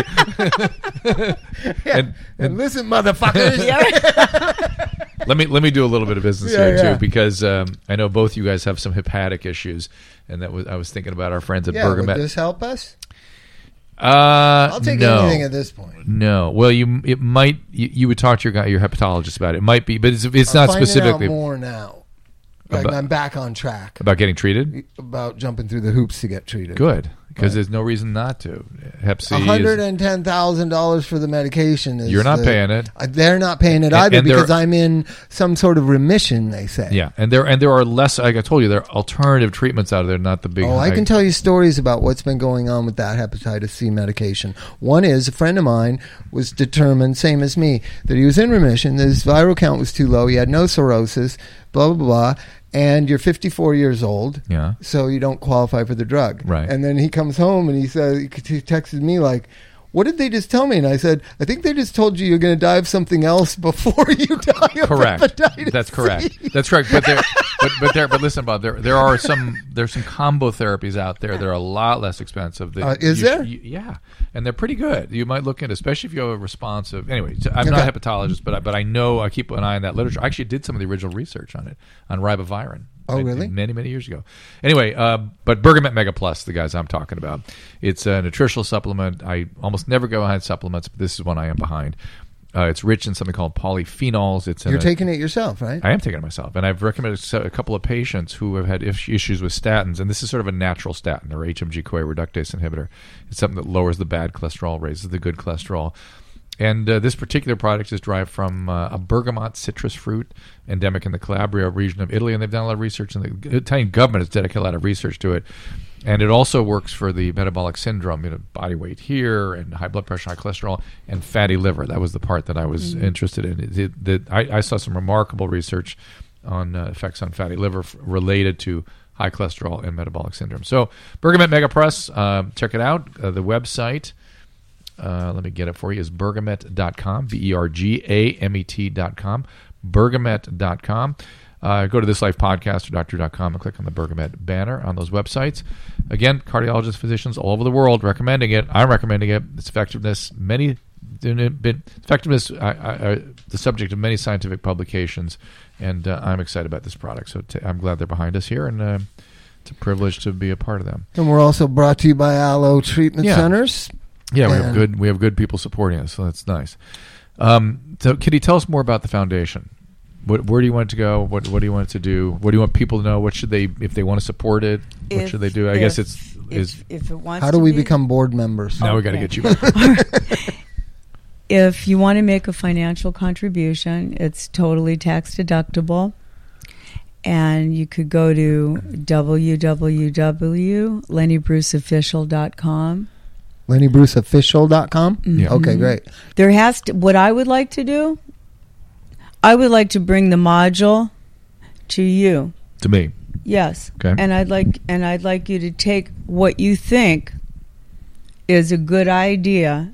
and listen, motherfuckers. Let me do a little bit of business here too, because I know both you guys have some hepatic issues, and I was thinking about our friends at Bergamet. Would this help us? I'll take anything at this point. No, well, it might. You would talk to your hepatologist about it. It might be, but it's not specifically. Out more now. I'm back on track. About getting treated? About jumping through the hoops to get treated. Good, because there's no reason not to. Hep C $110,000 for the medication. You're not paying it. They're not paying it either because I'm in some sort of remission, they say. Yeah, and there are less, like I told you, there are alternative treatments out there, not the big... I can tell you stories about what's been going on with that hepatitis C medication. One is, a friend of mine was determined, same as me, that he was in remission, that his viral count was too low, he had no cirrhosis, blah, blah, blah, and you're 54 years old, so you don't qualify for the drug. Right. And then he comes home and he texted me like, what did they just tell me? And I said, I think they just told you you're going to die of something else before you die of hepatitis. That's correct. C. That's correct. But listen, Bob, there's some combo therapies out there that are a lot less expensive. Is there? Yeah, and they're pretty good. You might look into, especially if you have a responsive. Anyway, I'm not a hepatologist, but I know I keep an eye on that literature. I actually did some of the original research on it on ribavirin. Oh, really? Many years ago. Anyway, but Bergamet Mega Plus, the guys I'm talking about, it's a nutritional supplement. I almost never go behind supplements, but this is one I am behind. It's rich in something called polyphenols. You're taking it yourself, right? I am taking it myself, and I've recommended a couple of patients who have had issues with statins, and this is sort of a natural statin or HMG-CoA reductase inhibitor. It's something that lowers the bad cholesterol, raises the good cholesterol. And this particular product is derived from a bergamot citrus fruit endemic in the Calabria region of Italy, and they've done a lot of research, and the Italian government has dedicated a lot of research to it. And it also works for the metabolic syndrome, body weight here, and high blood pressure, high cholesterol, and fatty liver. That was the part that I was interested in. I saw some remarkable research on effects on fatty liver related to high cholesterol and metabolic syndrome. So Bergamet Mega Plus, check it out. The website... let me get it for you, is bergamet.com, bergamet.com, bergamet.com. Go to This Life Podcast or doctor.com and click on the Bergamet banner on those websites. Again, cardiologists, physicians all over the world recommending it. I'm recommending it. Its effectiveness, many been effectiveness, the subject of many scientific publications, and I'm excited about this product. So I'm glad they're behind us here, and it's a privilege to be a part of them. And we're also brought to you by Aloe Treatment Centers. Yeah, we have good people supporting us, so that's nice. So, Kitty, tell us more about the foundation. Where do you want it to go? What do you want it to do? What do you want people to know? What should they, if they want to support it? What should they do? I guess if it wants. How do we become board members? Now we got to get you. If you want to make a financial contribution, it's totally tax deductible, and you could go to www.lennybruceofficial.com. LennyBruceOfficial.com? Yeah. Okay, great. There has to. What I would like to do, I would like to bring the module to you. To me. Yes. Okay. And I'd like you to take what you think is a good idea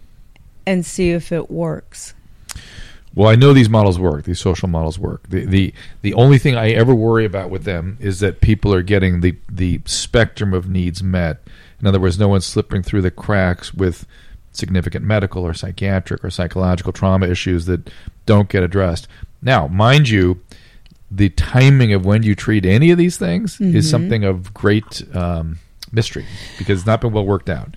and see if it works. Well, I know these models work. These social models work. The only thing I ever worry about with them is that people are getting the spectrum of needs met. In other words, no one's slipping through the cracks with significant medical or psychiatric or psychological trauma issues that don't get addressed. Now, mind you, the timing of when you treat any of these things is something of great mystery because it's not been well worked out.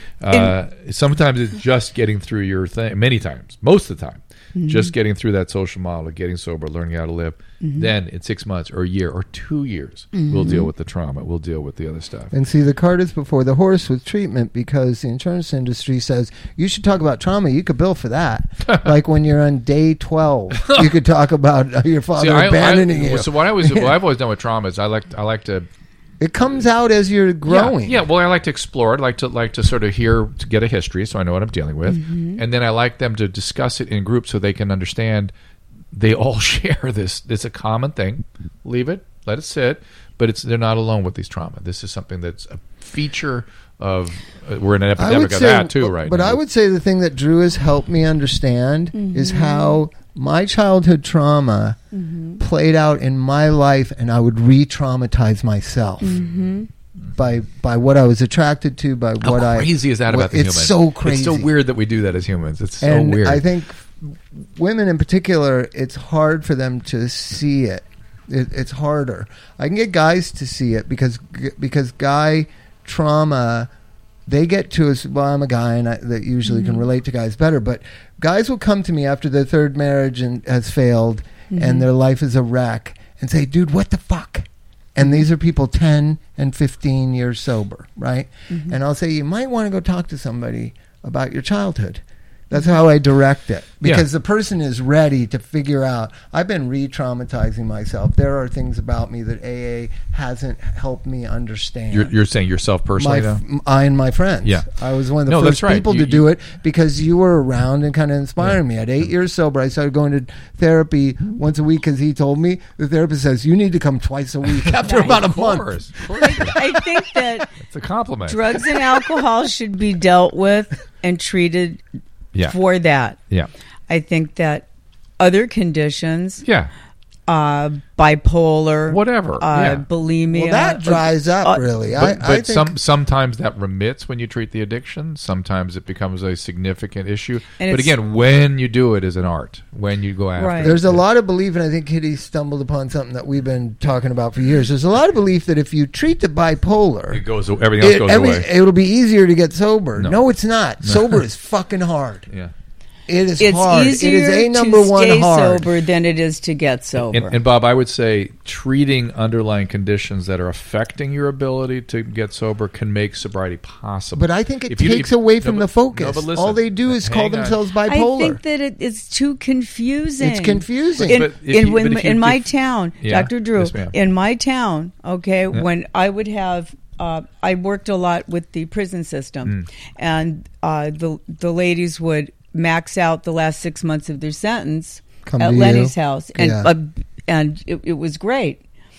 Sometimes it's just getting through your thing. Many times, most of the time, just getting through that social model of getting sober, learning how to live. Then in 6 months or a year or 2 years, we'll deal with the trauma. We'll deal with the other stuff. And see, the cart is before the horse with treatment because the insurance industry says you should talk about trauma. You could bill for that. Like when you're on day 12, you could talk about your father abandoning you. So what I've always done with trauma is I like to. It comes out as you're growing. Yeah. Well, I like to explore it. I like to sort of to get a history so I know what I'm dealing with. And then I like them to discuss it in groups so they can understand they all share this. It's a common thing. Leave it. Let it sit. But they're not alone with these trauma. This is something that's a feature of... we're in an epidemic of that, too, right now. But I would say the thing that Drew has helped me understand is how my childhood trauma played out in my life, and I would re-traumatize myself by what I was attracted to, by what How crazy is that about the human? It's so crazy. It's so weird that we do that as humans. It's so weird. I think women in particular, it's hard for them to see it. It's harder. I can get guys to see it because guy trauma, they get to us. Well, I'm a guy, and that usually can relate to guys better. But guys will come to me after their third marriage has failed, and their life is a wreck, and say, "Dude, what the fuck?" And these are people 10 and 15 years sober, right? And I'll say, you might want to go talk to somebody about your childhood. That's how I direct it. Because the person is ready to figure out, I've been re-traumatizing myself. There are things about me that AA hasn't helped me understand. You're saying yourself personally, though? I and my friends. Yeah. I was one of the first people to do it because you were around and kind of inspiring me. At 8 years sober, I started going to therapy once a week because he told me, the therapist says, you need to come twice a week after about a month. I think that it's a compliment. Drugs and alcohol should be dealt with and treated for that. Yeah. I think that other conditions, bipolar, whatever, bulimia, well, that dries up really. But I think sometimes that remits when you treat the addiction. Sometimes it becomes a significant issue. But again, when you do it is an art. When you go after it. There's a lot of belief, and I think Kitty stumbled upon something that we've been talking about for years. There's a lot of belief that if you treat the bipolar, everything else goes away. It'll be easier to get sober. No, it's not. Sober is fucking hard. Yeah. It's hard. It is a number one stay hard. sober than it is to get sober. And Bob, I would say treating underlying conditions that are affecting your ability to get sober can make sobriety possible. But I think it takes away from the focus. No, but listen, all they do is call themselves bipolar. I think that it's too confusing. It's confusing. In my town, Dr. Drew, yes, in my town, when I would have... I worked a lot with the prison system, and the ladies would max out the last 6 months of their sentence at Lenny's house, and it was great.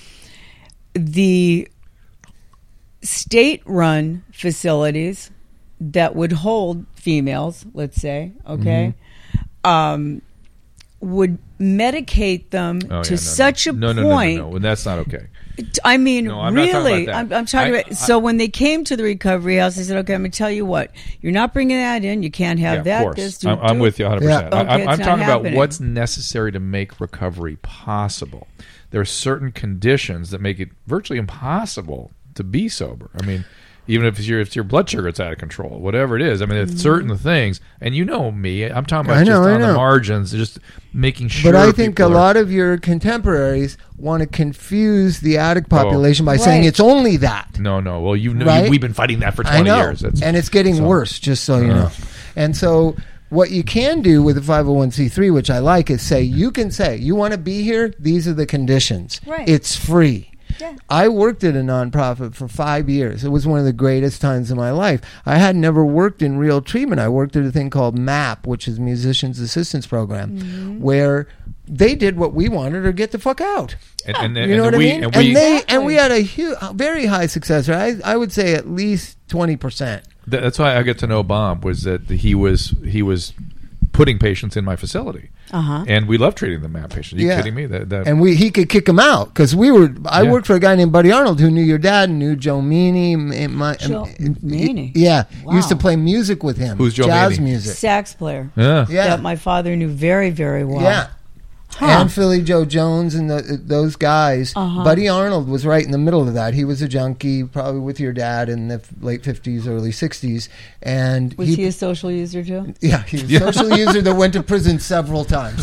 The state-run facilities that would hold females, let's say, would medicate them to such a point. No, that's not okay. I mean, No, I'm not talking really, about that. I'm talking about. So when they came to the recovery house, they said, "Okay, I'm going to tell you what. You're not bringing that in. You can't have that. Of course. This, I'm with you 100%. Yeah. Okay, I'm it's not talking about happening. what's necessary to make recovery possible. There are certain conditions that make it virtually impossible to be sober. I mean, even if your blood sugar is out of control, whatever it is. I mean, it's certain things. And you know me. I'm talking about just on the margins, just making sure. But I think a lot of your contemporaries want to confuse the addict population by saying Right. it's only that. No. Well, you know, Right? we've been fighting that for 20 I know, years. and it's getting worse, just so you know. And so what you can do with a 501c3, which I like, is say, you can say, you want to be here? These are the conditions. Right. It's free. Yeah. I worked at a nonprofit for 5 years. It was one of the greatest times of my life. I had never worked in real treatment. I worked at a thing called MAP, which is Musicians Assistance Program, where they did what we wanted or get the fuck out. And You know what I mean? And we had a very high success rate. I would say at least 20%. That's why I get to know Bob, was that he was putting patients in my facility, and we love treating the MAP patients. Are you kidding me? And he could kick them out because I worked for a guy named Buddy Arnold who knew your dad and knew Joe Meany. Joe Meany? Yeah, Wow. used to play music with him. Who's Joe Jazz Meany? music. sax player Yeah. that my father knew very, very well. Yeah. And Philly Joe Jones and those guys. Buddy Arnold was right in the middle of that. He was a junkie, probably with your dad in the late 50s, early 60s. And Was he a social user too? Yeah, he was a social user that went to prison several times.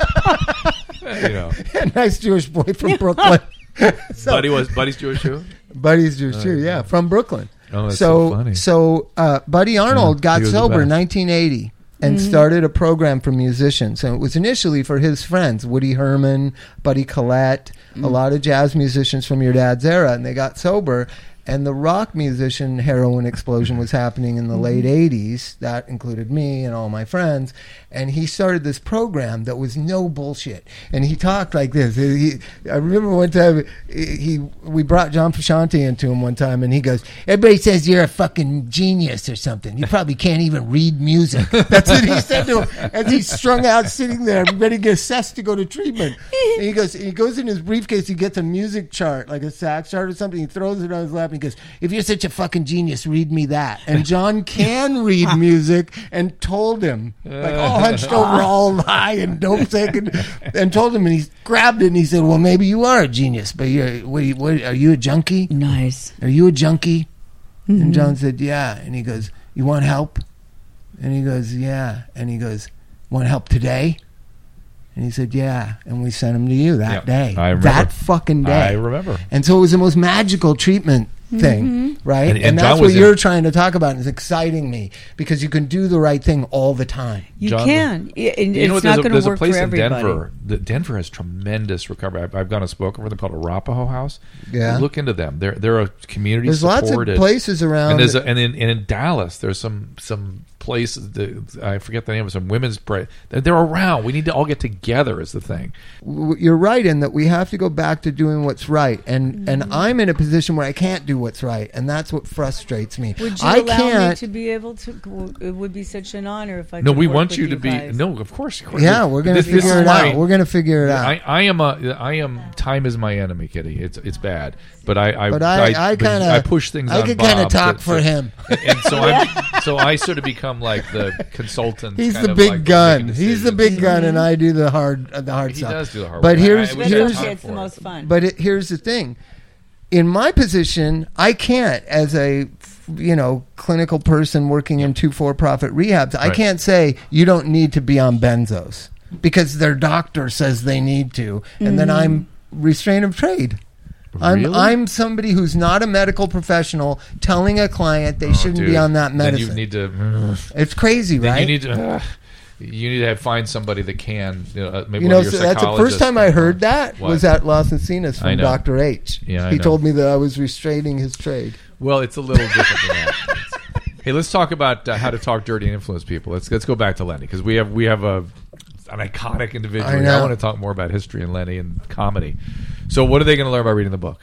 You know, Nice Jewish boy from Brooklyn. Buddy's Jewish too. Buddy's Jewish too, yeah, from Brooklyn. Oh, that's so funny. So Buddy Arnold got he was the sober in best. 1980 and started a program for musicians. And it was initially for his friends, Woody Herman, Buddy Collette, a lot of jazz musicians from your dad's era, and they got sober. And the rock musician heroin explosion was happening in the late 80s. That included me and all my friends. And he started this program that was no bullshit. And he talked like this. I remember one time we brought John Frusciante into him one time, and he goes, "Everybody says you're a fucking genius or something. You probably can't even read music." That's what he said to him as he's strung out sitting there, ready to get assessed to go to treatment. And he goes in his briefcase, he gets a music chart, like a sax chart or something. He throws it on his lap and he goes, "If you're such a fucking genius, read me that." And John can read music and told him, like all hunched over, all high and dope sick, and told him, and he grabbed it and he said, "Well, maybe you are a genius, but are you a junkie? Nice. Are you a junkie?" And John said, "Yeah." And he goes, "You want help?" And he goes, "Yeah." And he goes, "Want help today?" And he said, "Yeah." And we sent him to you that day. I remember. That fucking day. I remember. And so it was the most magical treatment thing, right? And And John that's was what you're trying to talk about, and it's exciting me because you can do the right thing all the time. You John- can. And You know it's what? not going There's to a work place for in everybody. Denver. Denver has tremendous recovery. I've gone and spoken for them called Arapahoe House. Yeah. Look into them. They're a community There's lots of supported. places around. And in Dallas, there's some places. I forget the name of some women's. They're around. We need to all get together. Is the thing. You're right in that we have to go back to doing what's right, and I'm in a position where I can't do what's right, and that's what frustrates me. Would you I allow me can't. to be able to? It would be such an honor if I. No, could we work want with you to be. guys. No, of course. Yeah, we're gonna This is figure it my- out. We're gonna figure it out. I am. Time is my enemy, Kitty. It's bad. But I kinda- I push things. I on could kind of Bob talk to- for to- him. And so I sort of become like the consultant. He's kind the of big like gun. making He's the decisions. big gun, and I do the hard He stuff. does do the hard But work. here's I wish I had here's time It's the for it. most fun. But here's the thing. In my position, I can't, as a clinical person working in 2 for-profit rehabs, I Right. can't say you don't need to be on benzos because their doctor says they need to, and then I'm restraint of trade. Really? I'm somebody who's not a medical professional telling a client they shouldn't be Dude, on that then medicine. you need to. It's crazy, Then right? you need to. You need to find somebody that can. Maybe You one know, of your so that's the first psychologists time I heard can- that What? was at Los Encinas I from know. Dr. H. Yeah, I he know. told me that I was restraining his trade. Well, it's a little different than that. Hey, let's talk about how to talk dirty and influence people. Let's go back to Lenny because we have an iconic individual. I know. I want to talk more about history and Lenny and comedy. So, what are they going to learn by reading the book?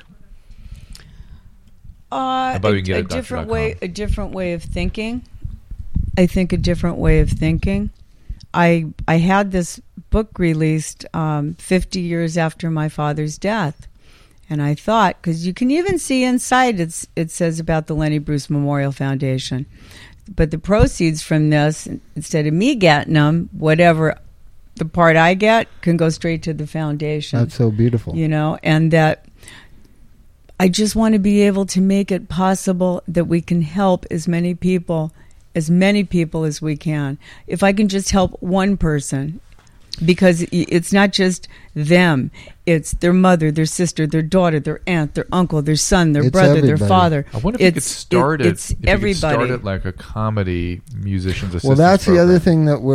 How about we can get a it different Dr.com? way. A different way of thinking. I think a different way of thinking. I had this book released 50 years after my father's death. And I thought, because you can even see inside, it says about the Lenny Bruce Memorial Foundation. But the proceeds from this, instead of me getting them, whatever the part I get can go straight to the foundation. That's so beautiful. You know, and that I just want to be able to make it possible that we can help as many people as we can. If I can just help one person, because it's not just them, it's their mother, their sister, their daughter, their aunt, their uncle, their son, their brother, everybody. Their father. I wonder if you could start it. It's everybody. You could start it like a comedy musicians assistance. Well, that's program. the other thing that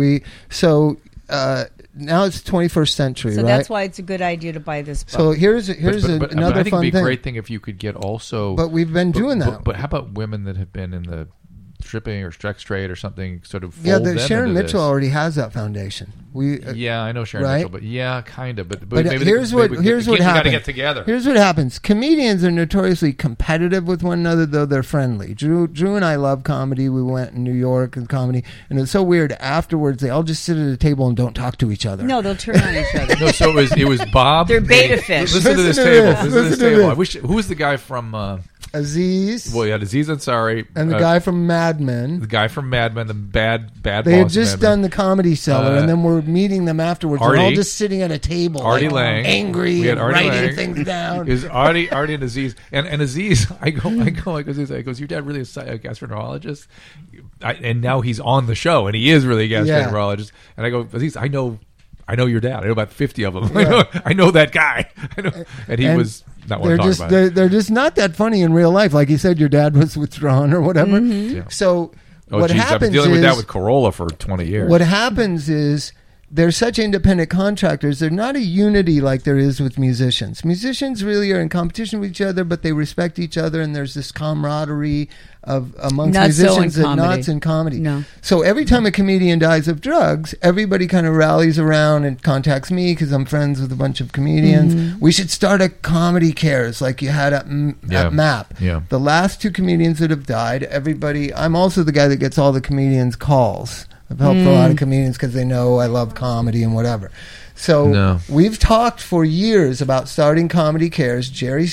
now it's 21st century, So right? that's why it's a good idea to buy this book. So here's But another I think fun it'd be a thing. great thing if you could get also. But we've been doing that. But how about women that have been in the stripping or sex trade or something? Sort of. Yeah, fold them Sharon into Mitchell this? already has that foundation. Yeah, I know Sharon right? Mitchell, but yeah, kind of. But But maybe here's what happens. We got to get together. Here's what happens. Comedians are notoriously competitive with one another, though they're friendly. Drew and I love comedy. We went in New York and comedy, and it's so weird. Afterwards, they all just sit at a table and don't talk to each other. No, they'll turn on each other. No, so it was Bob. They're beta fish. Listen to this Listen to table. this. Listen to this Listen to table. this. I wish. Who was the guy from? Aziz Well, yeah, Aziz Ansari and the guy from Mad Men. the guy from Mad Men, the bad They had boss just Mad Men. done the Comedy Cellar, and then we're meeting them afterwards. They're all Artie. just sitting at a table, Artie like, Lang. angry, We had and Artie writing Lang. things down. It was Artie and Aziz. And Aziz, I go like Aziz, I goes, your dad really a gastroenterologist? And now he's on the show, and he is really a gastroenterologist. And I go, Aziz, I know your dad. I know about 50 of them. Yeah. I know that guy. And he was not one to talk about it. They're just not that funny in real life. Like you said, your dad was withdrawn or whatever. Mm-hmm. Yeah. So Oh, what geez, I've been happens dealing is with that with Corolla for 20 years. what happens is they're such independent contractors. They're not a unity like there is with musicians. Musicians really are in competition with each other, but they respect each other, and there's this camaraderie amongst Not so in musicians and comedy. not in comedy. No. So every time a comedian dies of drugs, everybody kind of rallies around and contacts me because I'm friends with a bunch of comedians. Mm-hmm. We should start a comedy cares like you had at MAP. Yeah. The last two comedians that have died, I'm also the guy that gets all the comedians' calls. I've helped a lot of comedians because they know I love comedy and whatever. So we've talked for years about starting Comedy Cares. Jerry,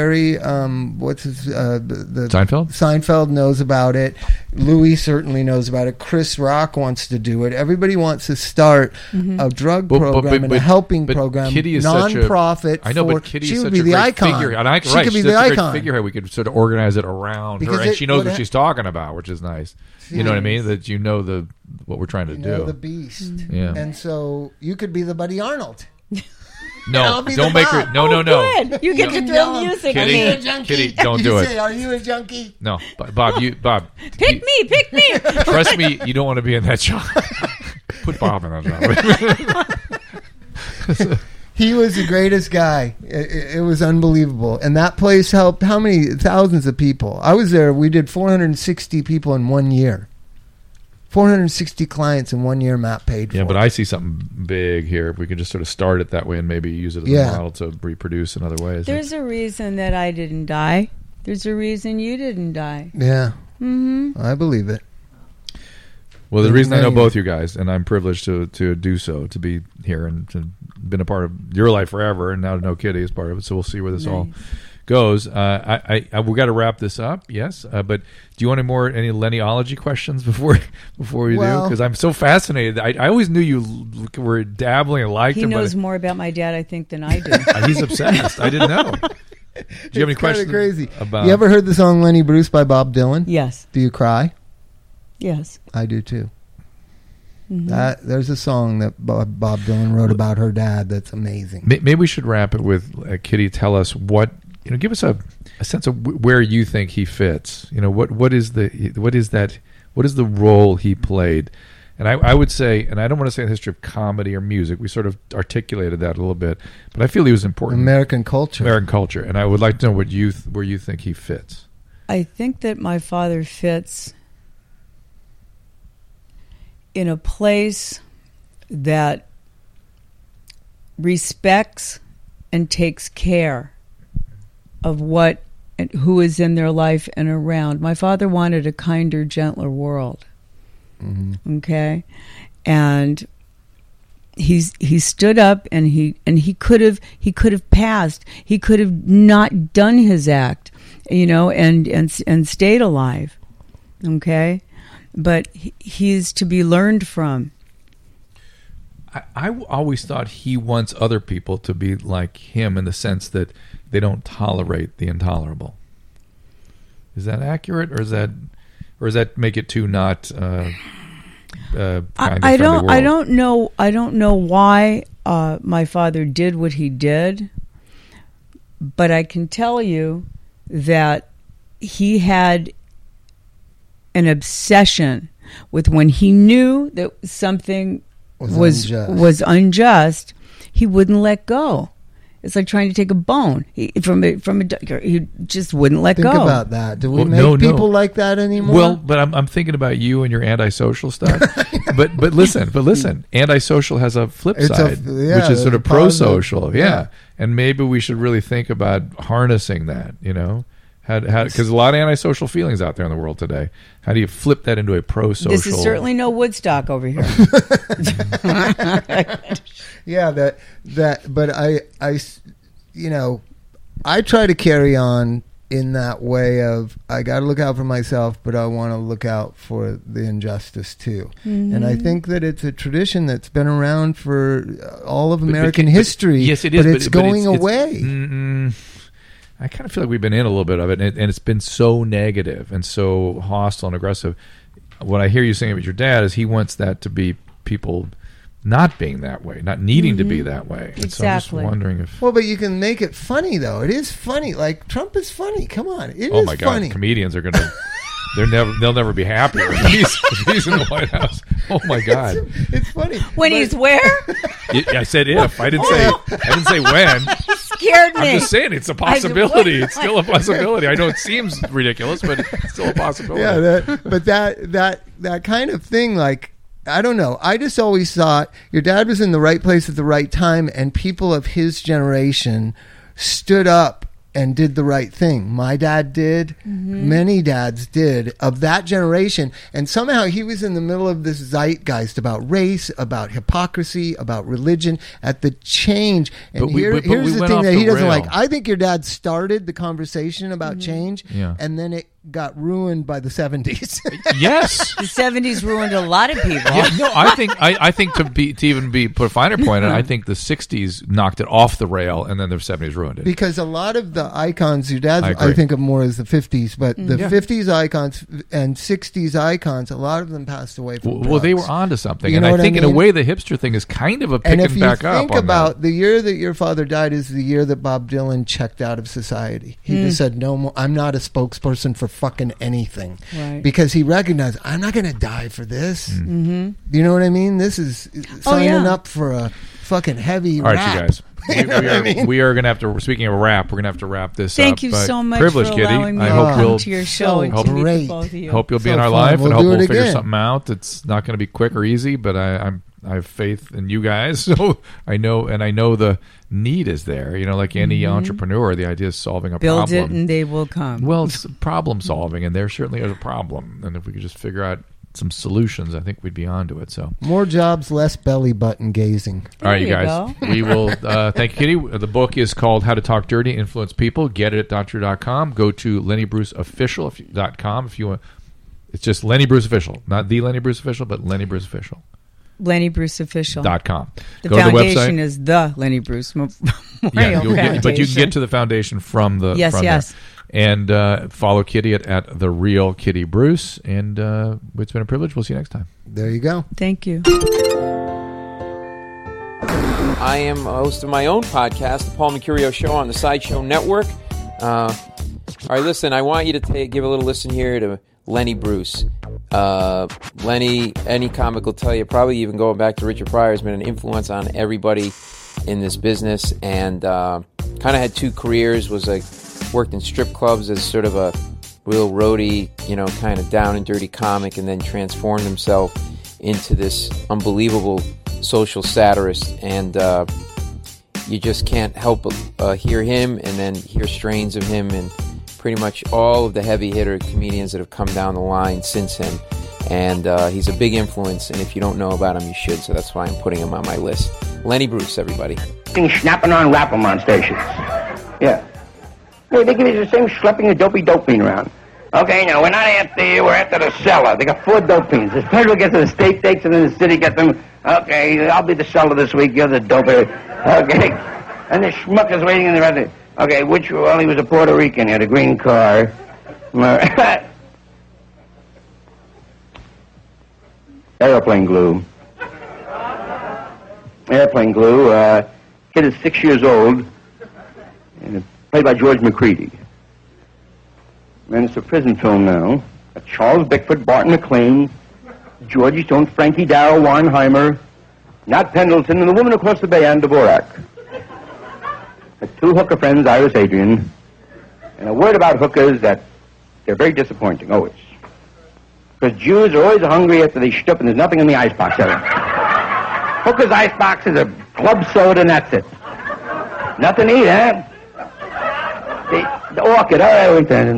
what's his the Seinfeld? Seinfeld knows about it. Louis certainly knows about it. Chris Rock wants to do it. Everybody wants to start a drug program and a helping program, Kitty is non-profit. I know, but Kitty she is would such be a the great icon. figure. And she could be she's the such a great icon. figure. We could sort of organize it around Because her, and she knows what what she's talking about, which is nice. You know what I mean? That you know what we're trying to You do. know the beast. Yeah. And so you could be the Buddy Arnold. No, I'll be don't the make her. Bob. No. Good. You get to No. throw music. Kitty. Are you in. a junkie? Kitty, don't You do it. say, are you a junkie? No, Bob. Pick me. Trust me, you don't want to be in that show. Put Bob in that show. He was the greatest guy. It was unbelievable. And that place helped how many thousands of people? I was there. We did 460 people in 1 year. 460 clients in 1 year Matt paid for. Yeah, but I see something big here. If we could just sort of start it that way and maybe use it as a model to reproduce in other ways. There's a reason that I didn't die. There's a reason you didn't die. Yeah. Mm-hmm. I believe it. Well, the reason I know Many. both you guys, and I'm privileged to do so, to be here and to been a part of your life forever, and now to know Kitty is part of it. So we'll see where this all goes. We got to wrap this up, yes. But do you want any Lennyology questions before we do? Because I'm so fascinated. I always knew you were dabbling and liked him. He knows but more about my dad, I think, than I do. he's obsessed. I didn't know. Do you have any questions? Crazy. About? You ever heard the song Lenny Bruce by Bob Dylan? Yes. Do you cry? Yes. I do too. Mm-hmm. There's a song that Bob Dylan wrote about her dad that's amazing. Maybe we should wrap it with Kitty. Tell us what give us a sense of where you think he fits. What is the role he played? And I would say, and I don't want to say in the history of comedy or music, we sort of articulated that a little bit, but I feel he was important. American culture, and I would like to know where you think he fits. I think that my father fits in a place that respects and takes care of what and who is in their life and around. My father wanted a kinder, gentler world. Mm-hmm. Okay? And he stood up and he could have passed. He could have not done his act, and stayed alive. Okay, but he's to be learned from. I always thought he wants other people to be like him in the sense that they don't tolerate the intolerable. Is that accurate, or does that make it too not? I don't know why my father did what he did, but I can tell you that he had an obsession with when he knew that something was unjust, he wouldn't let go. It's like trying to take a bone from a doctor. He just wouldn't let go. Think about that. Do we make people like that anymore? Well, but I'm thinking about you and your antisocial stuff. but listen. Antisocial has a flip side, which is sort of pro-social. Yeah. And maybe we should really think about harnessing that. Because a lot of antisocial feelings out there in the world today. How do you flip that into a pro-social? This is certainly no Woodstock over here. Yeah, but I try to carry on in that way of, I got to look out for myself, but I want to look out for the injustice too. Mm-hmm. And I think that it's a tradition that's been around for all of American history. Yes, it is. But it's going away. I kind of feel like we've been in a little bit of it, and it's been so negative and so hostile and aggressive. What I hear you saying about your dad is he wants that to be people not being that way, not needing to be that way. And exactly. So I'm just wondering if... Well, but you can make it funny, though. It is funny. Like, Trump is funny. Come on. It is funny. Oh, my God. Comedians are going to... They'll never be happier if he's in the White House. Oh my God, it's funny when he's where. I said if. I didn't say when. Scared me. I'm just saying it's a possibility. It's still a possibility. I know it seems ridiculous, but it's still a possibility. Yeah, that kind of thing, like, I don't know. I just always thought your dad was in the right place at the right time, and people of his generation stood up and did the right thing. My dad did. Mm-hmm. Many dads did of that generation. And somehow he was in the middle of this zeitgeist about race, about hypocrisy, about religion, at the change. And here's the thing that he doesn't like. I think your dad started the conversation about change, and then it got ruined by the 70s. Yes. The 70s ruined a lot of people. Yeah, no, I think to even put a finer point on it, I think the 60s knocked it off the rail, and then the 70s ruined it. Because a lot of the icons, your dad, I think of more as the 50s, but the 50s icons and 60s icons, a lot of them passed away from drugs. Well, they were onto something. And I think in a way the hipster thing is kind of a picking back up. And if you think about the year that your father died is the year that Bob Dylan checked out of society. He just said, no more, I'm not a spokesperson for fucking anything. Right. Because he recognized, I'm not going to die for this. Mm-hmm. You know what I mean? This is signing up for a fucking heavy rap. All right, you guys. We are going to have to, speaking of rap, we're going to have to wrap this Thank up. Thank you so much for allowing me to come to your show and to meet both of you. Hope you'll be in our life, and hope we'll figure something out. It's not going to be quick or easy, but I have faith in you guys. So I know the need is there. Like any entrepreneur, the idea is solving a problem. Build it and they will come. Well, it's problem solving, and there certainly is a problem. And if we could just figure out some solutions, I think we'd be onto it. So more jobs, less belly button gazing. All right, you guys. We will thank you, Kitty. The book is called How to Talk Dirty and Influence People. Get it at Doctor.com. Go to LennyBruceOfficial.com if you want. It's just Lenny Bruce Official, not the Lenny Bruce Official, but Lenny Bruce Official. LennyBruceOfficial.com. The foundation is the Lenny Bruce Memorial Foundation. But you can get to the foundation from the yes. There. And follow Kitty at The Real Kitty Bruce. And it's been a privilege. We'll see you next time. There you go. Thank you. I am a host of my own podcast, The Paul Mercurio Show, on the Sideshow Network. All right, listen, I want you to give a little listen here to Lenny Bruce. Lenny, any comic will tell you, probably even going back to Richard Pryor, has been an influence on everybody in this business, and kind of had two careers, worked in strip clubs as sort of a real roadie, kind of down and dirty comic, and then transformed himself into this unbelievable social satirist. And you just can't help but hear him and then hear strains of him and pretty much all of the heavy hitter comedians that have come down the line since him. And he's a big influence, and if you don't know about him, you should, so that's why I'm putting him on my list. Lenny Bruce, everybody. Snapping on Rappelman stations. Yeah. Hey, they give you the same schlepping of dopey dope bean around. Okay, now, we're not after you, we're after the seller. They got 4 dope beans. The federal gets the state takes, and then the city gets them. Okay, I'll be the seller this week, you're the doper. Okay. And the schmuck is waiting in the rest. Okay, which, well, he was a Puerto Rican, he had a green car. Airplane glue. Airplane glue. Kid is 6 years old. And played by George McCready. And it's a prison film now. Charles Bickford, Barton McLean, Georgie Stone, Frankie Darrow, Weinheimer, Nat Pendleton, and the woman across the bay, Anne Dvorak. The 2 hooker friends, Iris Adrian. And a word about hookers that they're very disappointing, always. Because Jews are always hungry after they shtup and there's nothing in the icebox. Hooker's icebox is a club soda and that's it. Nothing to eat, huh? The orchid, all right, wait then.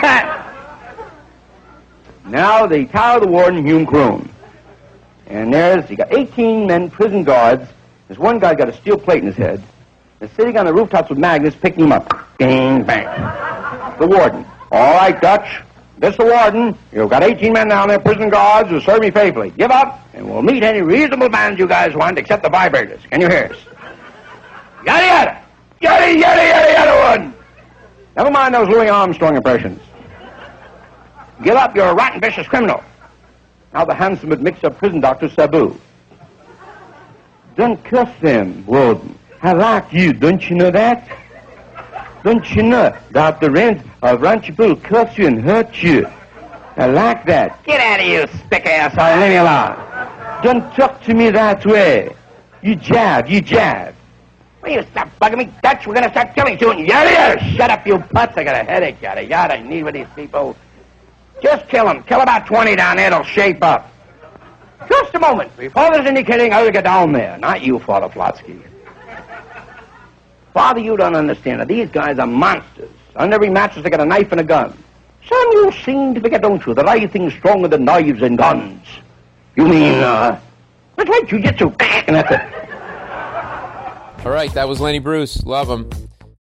Now the Tower of the Warden, Hume Crone. And you got 18 men, prison guards. There's one guy got a steel plate in his head. They're sitting on the rooftops with magnets, picking him up. Bang, bang. The warden. All right, Dutch. This the warden. You've got 18 men down there, prison guards, who serve me faithfully. Give up, and we'll meet any reasonable bands you guys want, except the vibrators. Can you hear us? Yada, yada. Yada, yada, yada, yada, one. Never mind those Louis Armstrong impressions. Give up, you're a rotten, vicious criminal. Now the handsome but mixed-up prison doctor, Sabu. Don't curse them, warden. I like you, don't you know that? Don't you know that the rent of Rancho Bull curse you and hurt you? I like that. Get out of here, spick ass, I'll leave me alone. Don't talk to me that way. You jab, you jab. Will you stop bugging me, Dutch? We're going to start killing soon. Yada, yada. Shut up, you putz. I got a headache, yada, yada. I need with these people. Just kill them. Kill about 20 down there. It'll shape up. Just a moment. Before there's any kidding, I'll get down there. Not you, Father Flotsky. Father, you don't understand. Now, these guys are monsters. On every mattress, they got a knife and a gun. Son, you seem to forget, don't you, that I think stronger than knives and guns. You mean, that's right, jujitsu. And that's it. All right, that was Lenny Bruce. Love him.